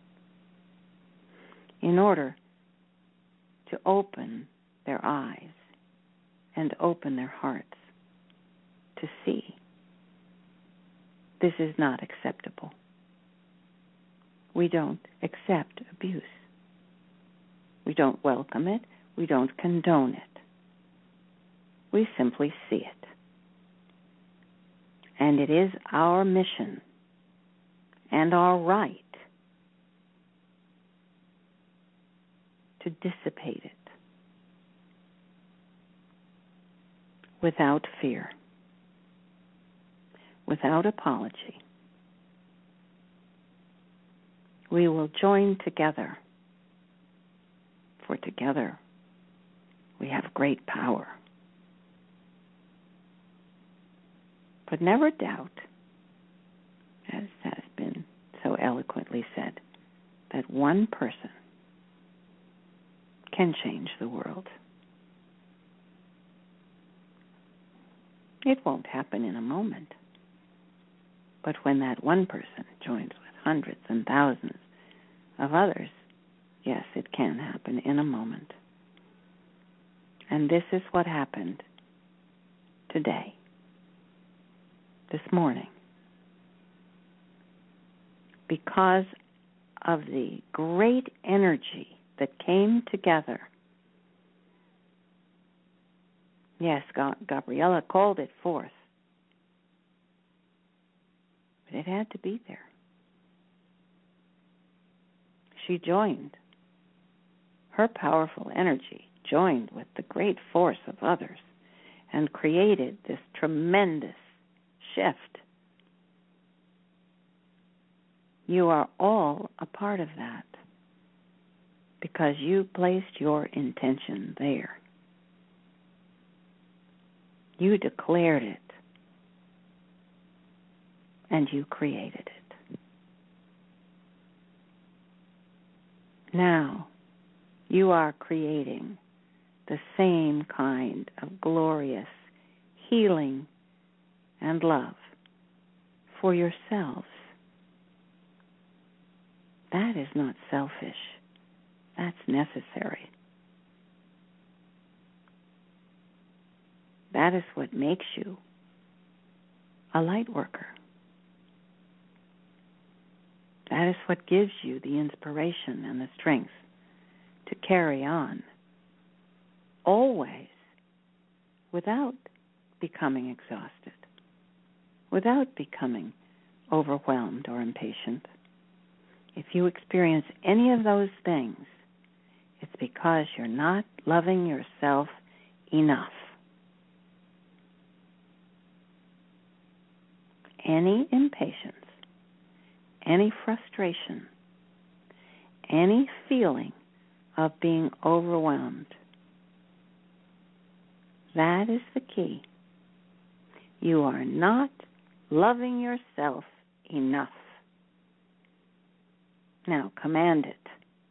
in order to open their eyes and open their hearts to see this is not acceptable. We don't accept abuse. We don't welcome it. We don't condone it. We simply see it. And it is our mission and our right to dissipate it without fear, without apology. We will join together, for together we have great power. But never doubt, as has been so eloquently said, that one person can change the world. It won't happen in a moment. But when that one person joins with hundreds and thousands of others, yes, it can happen in a moment. And this is what happened today, this morning. because of the great energy that came together. Yes, Gabriella called it forth, but it had to be there. She joined. Her powerful energy joined with the great force of others and created this tremendous shift. You are all a part of that because you placed your intention there. You declared it and you created it. Now, you are creating the same kind of glorious healing and love for yourselves. That is not selfish. That's necessary. That is what makes you a light worker. That is what gives you the inspiration and the strength to carry on, always, without becoming exhausted, without becoming overwhelmed or impatient. If you experience any of those things, it's because you're not loving yourself enough. Any impatience, any frustration, any feeling of being overwhelmed, that is the key. You are not loving yourself enough. Now, command it.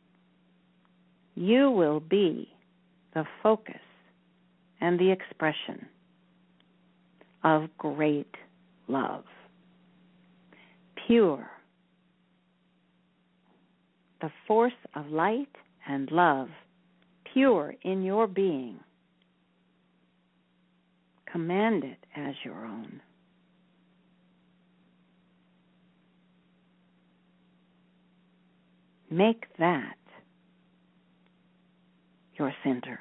You will be the focus and the expression of great love. Pure. The force of light and love, pure in your being. Command it as your own. Make that your center.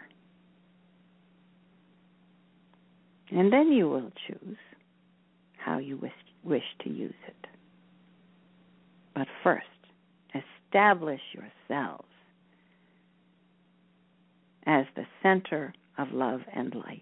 And then you will choose how you wish, wish to use it. But first, establish yourselves as the center of love and light.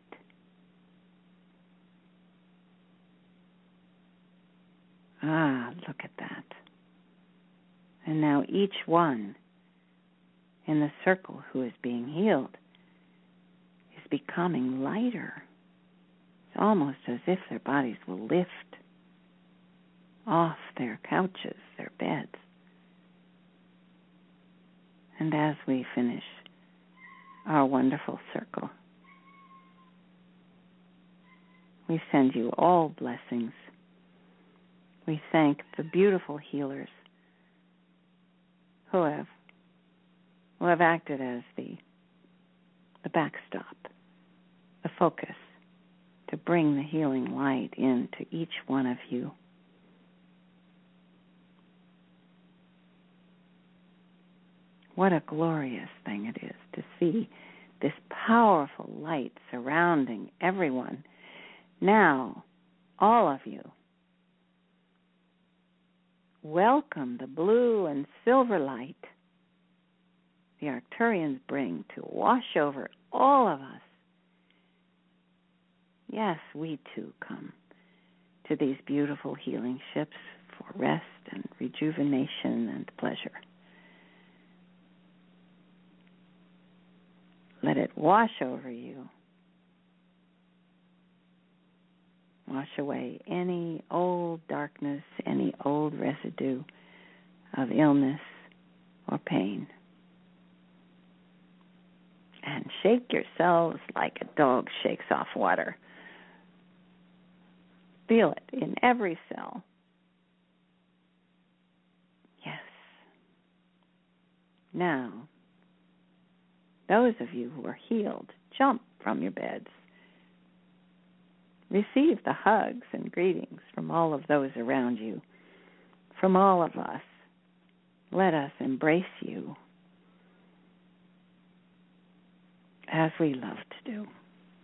Ah, look at that. And now each one in the circle who is being healed is becoming lighter. It's almost as if their bodies will lift off their couches, their beds. And as we finish our wonderful circle, we send you all blessings. We thank the beautiful healers who have who have acted as the the backstop, the focus, to bring the healing light into each one of you. What a glorious thing it is to see this powerful light surrounding everyone. Now, all of you, welcome the blue and silver light the Arcturians bring to wash over all of us. Yes, we too come to these beautiful healing ships for rest and rejuvenation and pleasure. Let it wash over you. Wash away any old darkness, any old residue of illness or pain. And shake yourselves like a dog shakes off water. Feel it in every cell. Yes. Now, those of you who are healed, jump from your beds. Receive the hugs and greetings from all of those around you, from all of us let us embrace you as we love to do.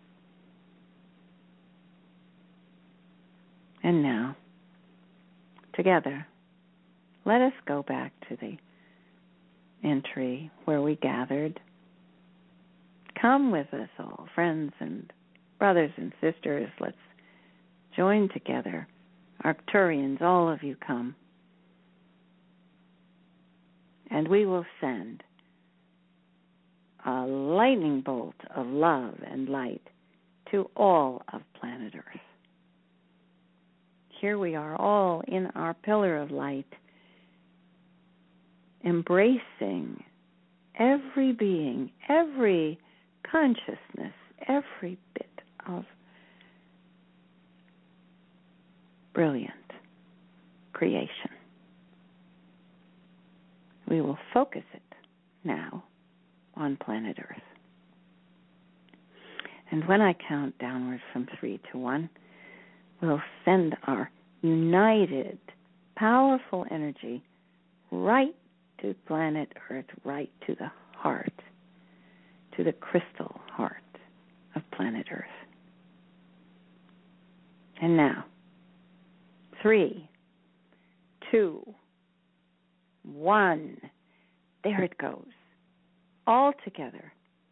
And now, together, let us go back to the entry where we gathered. Come with us all, friends and brothers and sisters. Let's join together. Arcturians, all of you come. And we will send a lightning bolt of love and light to all of planet Earth. Here we are all in our pillar of light, embracing every being, every consciousness, every bit of brilliant creation. We will focus it now on planet Earth. And when I count downward from three to one, we'll send our united, powerful energy right to planet Earth, right to the heart, to the crystal heart of planet Earth. And now, three, two, one. There it goes. All together.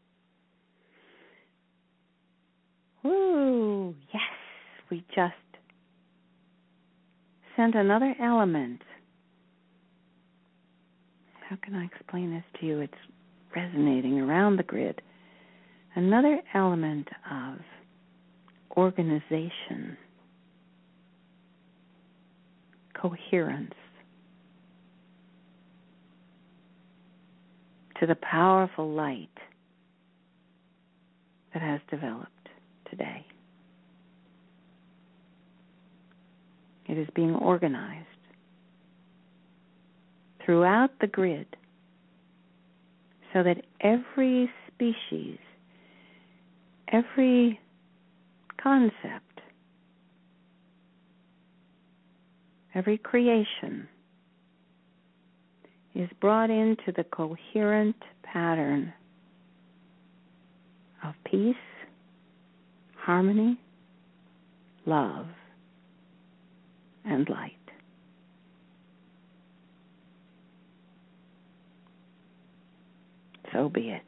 Woo! Yes, we just sent another element. How can I explain this to you? It's resonating around the grid. Another element of organization, coherence, to the powerful light that has developed today. It is being organized throughout the grid so that every species, every concept, every creation is brought into the coherent pattern of peace, harmony, love, and light. So be it.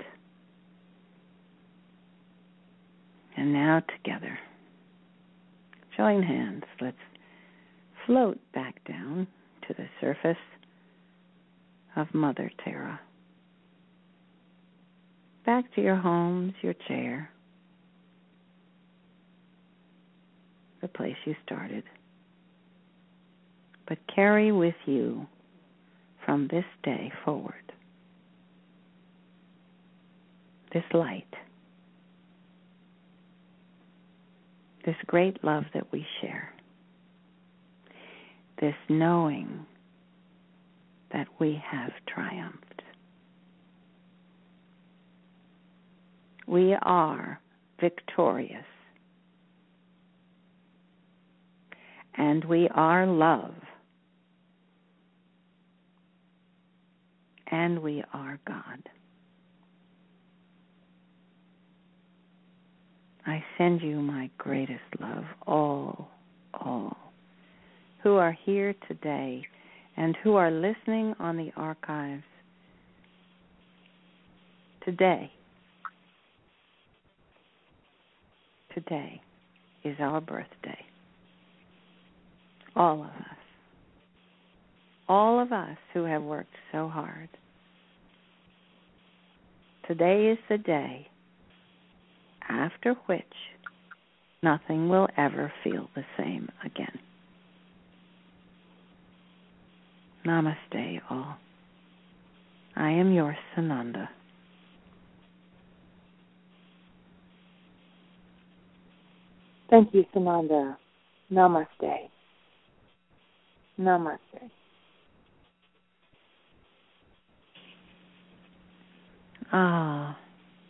And now together, join hands. Let's float back down to the surface of Mother Terra. Back to your homes, your chair, the place you started. But carry with you from this day forward this light, this great love that we share, this knowing that we have triumphed. We are victorious, and we are love, and we are God. I send you my greatest love, all, all, who are here today and who are listening on the archives. Today, today is our birthday. All of us. All of us who have worked so hard. Today is the day after which nothing will ever feel the same again. Namaste, all. I am your Sananda. Thank you, Sananda. Namaste. Namaste. Ah.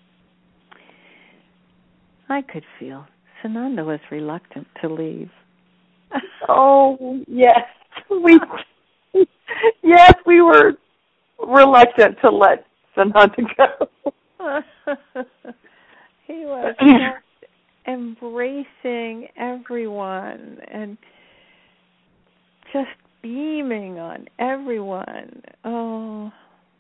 I could feel Sananda was reluctant to leave. Oh, yes. We yes, we were reluctant to let Sananda go. He was just embracing everyone and just beaming on everyone. Oh.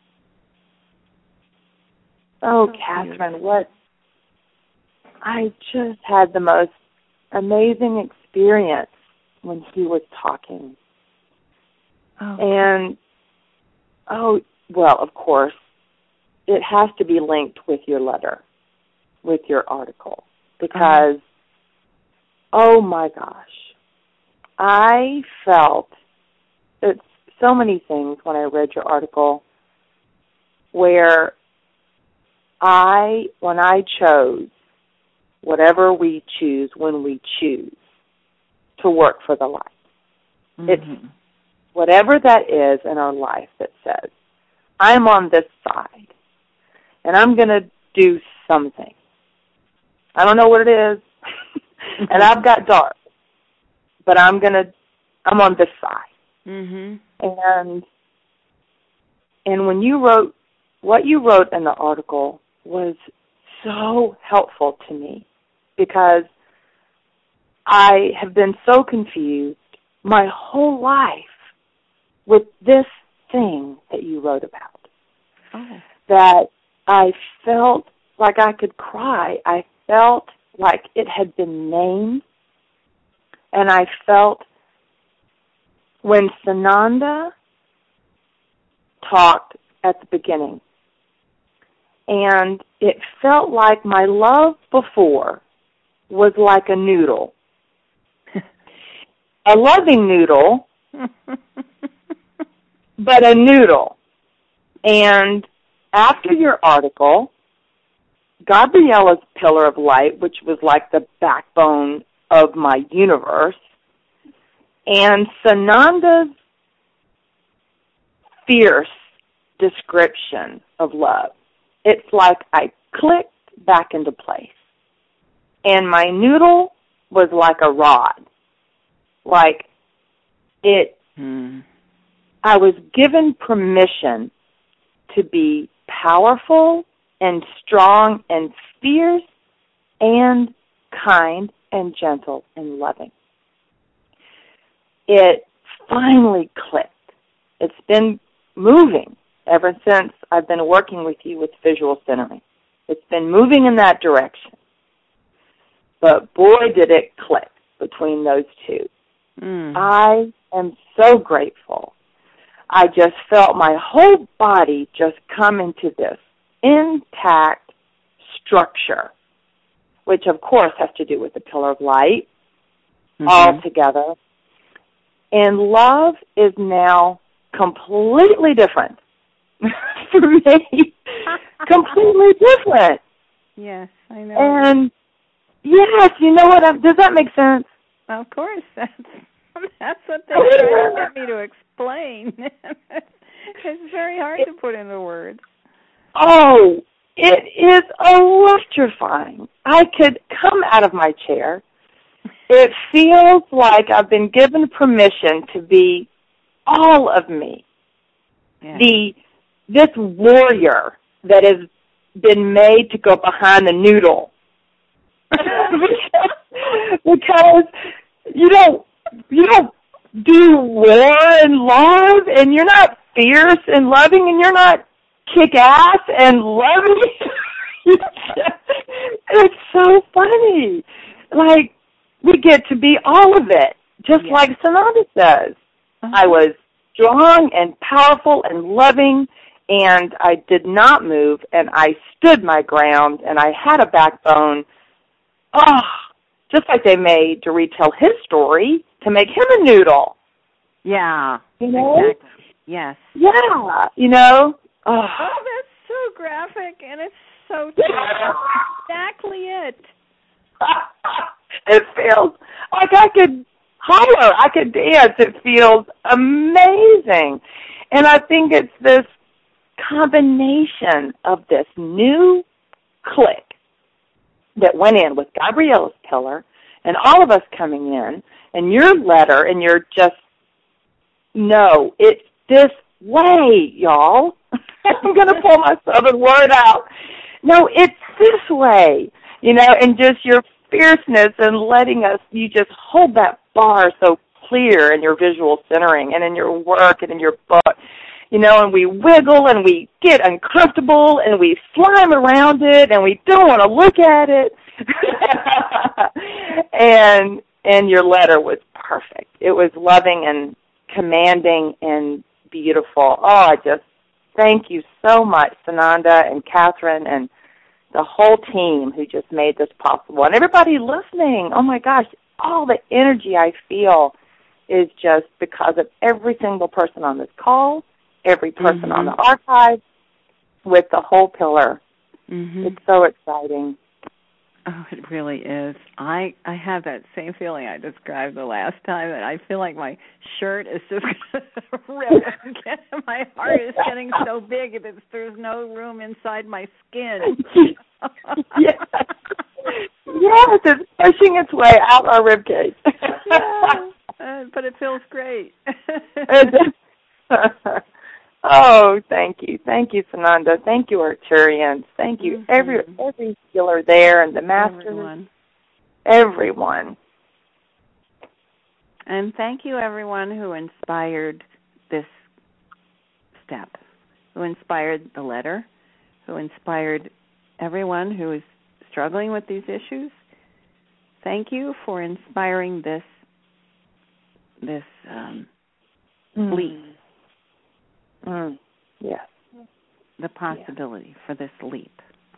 Oh, So Catherine, beautiful. what I just had the most amazing experience when he was talking. Oh. And, oh, well, of course, it has to be linked with your letter, with your article, because, oh, my gosh, I felt it's so many things when I read your article where I, when I chose, whatever we choose when we choose to work for the light. Mm-hmm. It's whatever that is in our life that says, I'm on this side, and I'm going to do something. I don't know what it is, and I've got dark, but I'm going to, I'm on this side. Mm-hmm. And, and when you wrote, what you wrote in the article was so helpful to me because I have been so confused my whole life with this thing that you wrote about. Oh. That I felt like I could cry. I felt like it had been named. And I felt when Sananda talked at the beginning, and it felt like my love before was like a noodle. A loving noodle, but a noodle. And after your article, Gabriella's Pillar of Light, which was like the backbone of my universe, and Sananda's fierce description of love, it's like I clicked back into place. And my noodle was like a rod. Like it, hmm. I was given permission to be powerful and strong and fierce and kind and gentle and loving. It finally clicked. It's been moving ever since I've been working with you with visual centering. It's been moving in that direction. But boy, did it click between those two. Mm. I am so grateful. I just felt my whole body just come into this intact structure, which of course has to do with the Pillar of Light, mm-hmm. all together. And love is now completely different for me. Completely different. Yes, I know. And yes, you know what? I'm, does that make sense? Of course, that's that's what they're trying to get me to explain. It's very hard to put into words. Oh, it is electrifying. I could come out of my chair. It feels like I've been given permission to be all of me. Yeah. The this warrior that has been made to go behind the noodle. Because you don't you don't do war and love, and you're not fierce and loving, and you're not kick ass and loving. It's so funny. Like we get to be all of it, just yeah. like Sananda says. Uh-huh. I was strong and powerful and loving, and I did not move, and I stood my ground, and I had a backbone. Oh, just like they made to retell his story to make him a noodle. Yeah. You know? Exactly. Yes. Yeah. You know? Oh, oh that's so graphic, and it's so true. Exactly it. It feels like I could holler. I could dance. It feels amazing. And I think it's this combination of this new click that went in with Gabriella's Pillar and all of us coming in and your letter, and you're just, no, it's this way, y'all. I'm going to pull my southern word out. No, it's this way, you know, and just your fierceness and letting us, you just hold that bar so clear in your visual centering and in your work and in your book, you know, and we wiggle and we get uncomfortable and we slime around it and we don't want to look at it. and and your letter was perfect. It was loving and commanding and beautiful. Oh, I just thank you so much, Sananda and Catherine and the whole team who just made this possible. And everybody listening, oh my gosh, all the energy I feel is just because of every single person on this call, every person mm-hmm. on the archive, with the whole pillar. Mm-hmm. It's so exciting. Oh, it really is. I I have that same feeling I described the last time, and I feel like my shirt is just ripping. My heart is getting so big that there's no room inside my skin. yes. yes, it's pushing its way out our ribcage. yeah, uh, but it feels great. Oh, thank you. Thank you, Sananda. Thank you, Arcturians. Thank you, mm-hmm. every every healer there and the masters. Everyone. Everyone. And thank you, everyone who inspired this step, who inspired the letter, who inspired everyone who is struggling with these issues. Thank you for inspiring this, this um, mm. leap. Mm, yes. The possibility yeah. for this leap.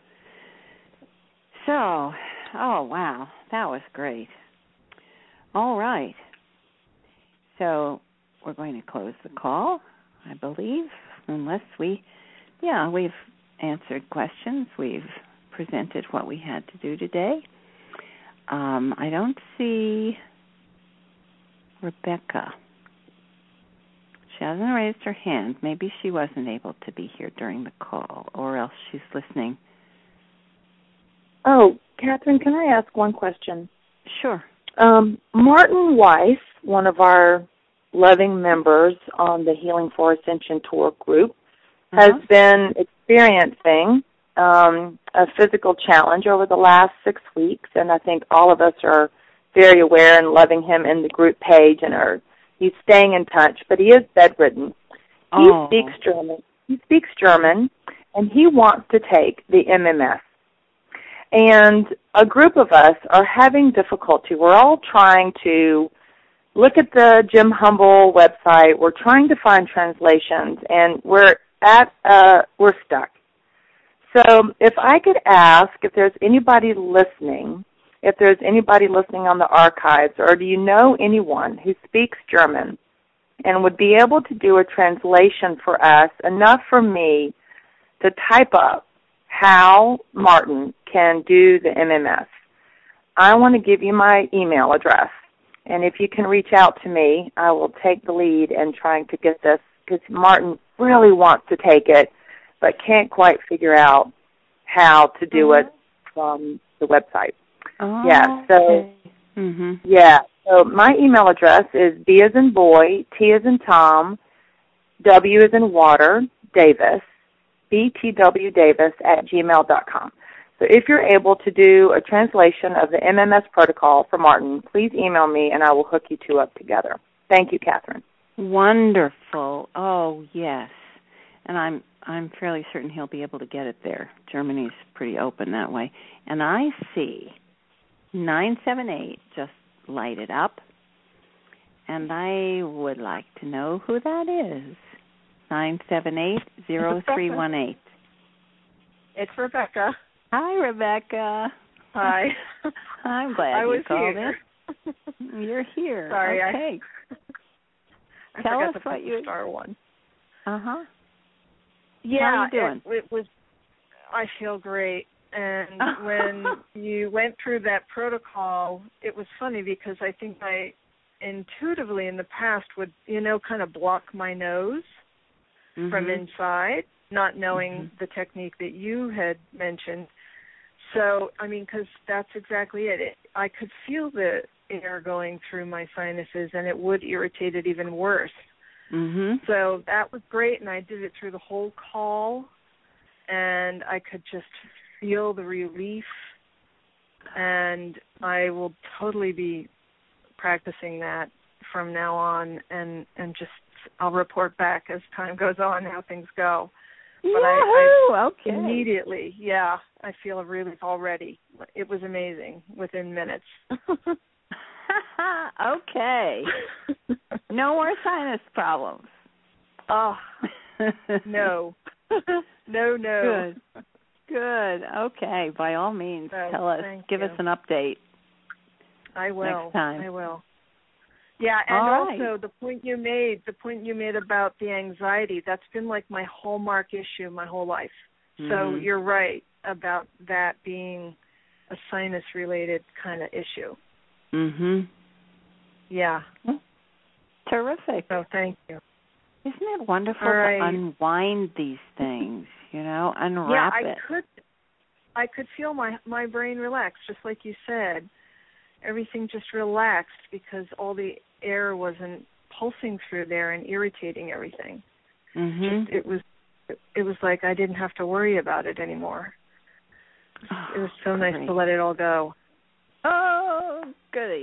So, oh, wow, that was great. All right. So we're going to close the call, I believe, unless we, yeah, we've answered questions. We've presented what we had to do today. Um, I don't see Rebecca. She hasn't raised her hand. Maybe she wasn't able to be here during the call, or else she's listening. Oh, Catherine, can I ask one question? Sure. Um, Martin Weiss, one of our loving members on the Healing for Ascension tour group, uh-huh. has been experiencing um, a physical challenge over the last six weeks, and I think all of us are very aware and loving him in the group page and are he's staying in touch, but he is bedridden. He oh. speaks German. He speaks German, and he wants to take the M M S. And a group of us are having difficulty. We're all trying to look at the Jim Humble website. We're trying to find translations, and we're at uh, we're stuck. So if I could ask if there's anybody listening, if there's anybody listening on the archives, or do you know anyone who speaks German and would be able to do a translation for us, enough for me to type up how Martin can do the M M S. I want to give you my email address, and if you can reach out to me, I will take the lead in trying to get this, because Martin really wants to take it, but can't quite figure out how to do mm-hmm. it from the website. Oh, yeah, so, okay. mm-hmm. yeah, so my email address is B as in boy, T as in Tom, W as in water, Davis, B T W Davis at gmail dot com. So if you're able to do a translation of the M M S protocol for Martin, please email me and I will hook you two up together. Thank you, Catherine. Wonderful. Oh, yes. And I'm I'm fairly certain he'll be able to get it there. Germany's pretty open that way. And I see nine seven eight just lighted up, and I would like to know who that is. nine seven eight, zero three one eight. It's Rebecca. Hi, Rebecca. Hi. I'm glad I you was called here. in. You're here. Sorry, okay. I, I Tell forgot us to what you star one. Uh-huh. Yeah, How are you doing? It, it was. I feel great. And when you went through that protocol, it was funny because I think I intuitively in the past would, you know, kind of block my nose mm-hmm. from inside, not knowing mm-hmm. the technique that you had mentioned. So, I mean, because that's exactly it. it. I could feel the air going through my sinuses, and it would irritate it even worse. Mhm. So that was great, and I did it through the whole call, and I could just feel the relief, and I will totally be practicing that from now on, and, and just I'll report back as time goes on how things go. But I, I okay. immediately, yeah, I feel a relief already. It was amazing within minutes. Okay. No more sinus problems. Oh, no. no, no. Good. Good. Okay. By all means, Oh, tell us. Give you. us an update. I will. Next time. I will. Yeah, and all right. also the point you made, the point you made about the anxiety, that's been like my hallmark issue my whole life. Mm-hmm. So you're right about that being a sinus-related kind of issue. Mhm. Yeah. Terrific. So thank you. Isn't it wonderful right. to unwind these things, you know, unwrap yeah, I it? could I could feel my my brain relax, just like you said. Everything just relaxed because all the air wasn't pulsing through there and irritating everything. Mhm. Just, it was it was like I didn't have to worry about it anymore. Oh, it was so great. nice to let it all go. Oh, goody.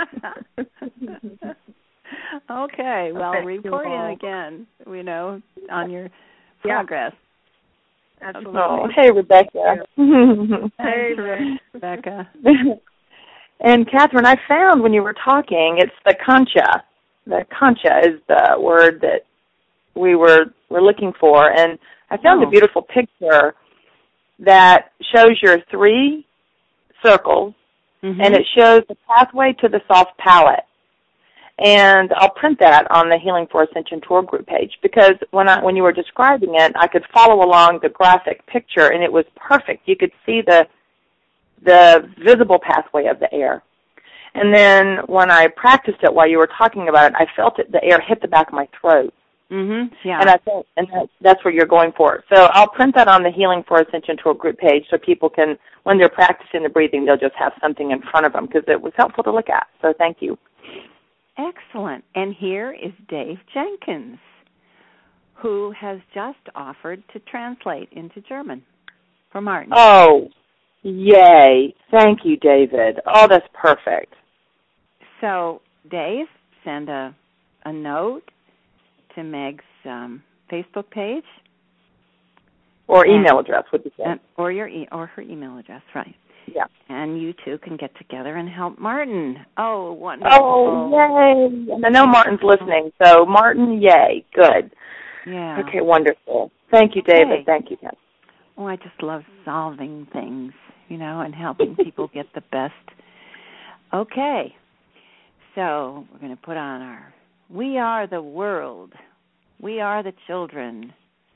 Okay, well, Thank report you in all. again, you know, on your Yeah. progress. Absolutely. Oh, hey, Rebecca. Hey, Thanks, Rebecca. And Catherine, I found when you were talking, it's the concha. The concha is the word that we were were looking for, and I found Oh. a beautiful picture that shows your three circles, Mm-hmm. and it shows the pathway to the soft palate. And I'll print that on the Healing for Ascension tour group page because when I when you were describing it, I could follow along the graphic picture, and it was perfect. You could see the the visible pathway of the air. And then when I practiced it while you were talking about it, I felt it, the air hit the back of my throat. Mhm. Yeah. And I think, and that, that's where you're going for. So I'll print that on the Healing for Ascension tour group page so people can, when they're practicing the breathing, they'll just have something in front of them because it was helpful to look at. So thank you. Excellent. And here is Dave Jenkins, who has just offered to translate into German for Martin. Oh, yay. Thank you, David. Oh, that's perfect. So, Dave, send a, a note to Meg's um, Facebook page. Or and, email address would be good. and, or, your e- or her email address, right. Yeah. And you two can get together and help Martin. Oh, wonderful. Oh, yay. And I know Martin's listening, so Martin, yay. Good. Yeah. Okay, wonderful. Thank you, Okay. David. Thank you, Ken. Oh, I just love solving things, you know, and helping people get the best. Okay. So we're going to put on our We Are the World, We Are the Children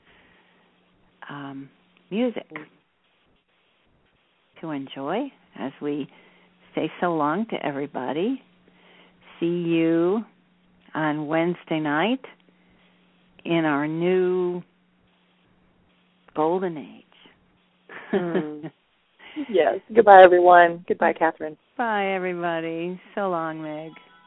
um, music to enjoy as we say so long to everybody. See you on Wednesday night in our new golden age. Mm. Yes. Goodbye, everyone. Goodbye, Catherine. Bye, everybody. So long, Meg.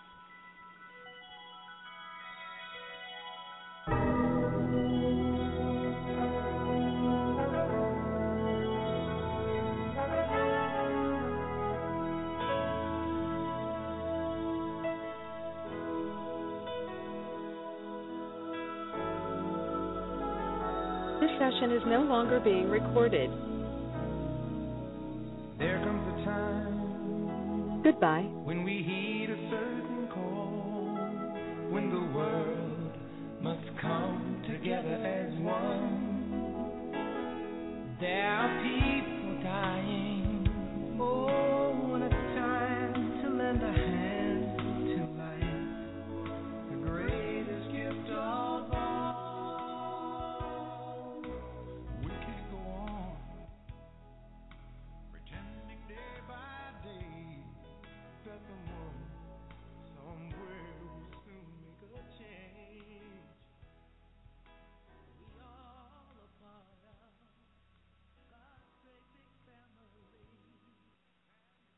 This session is no longer being recorded. There comes a time Goodbye. when we heed a certain call, when the world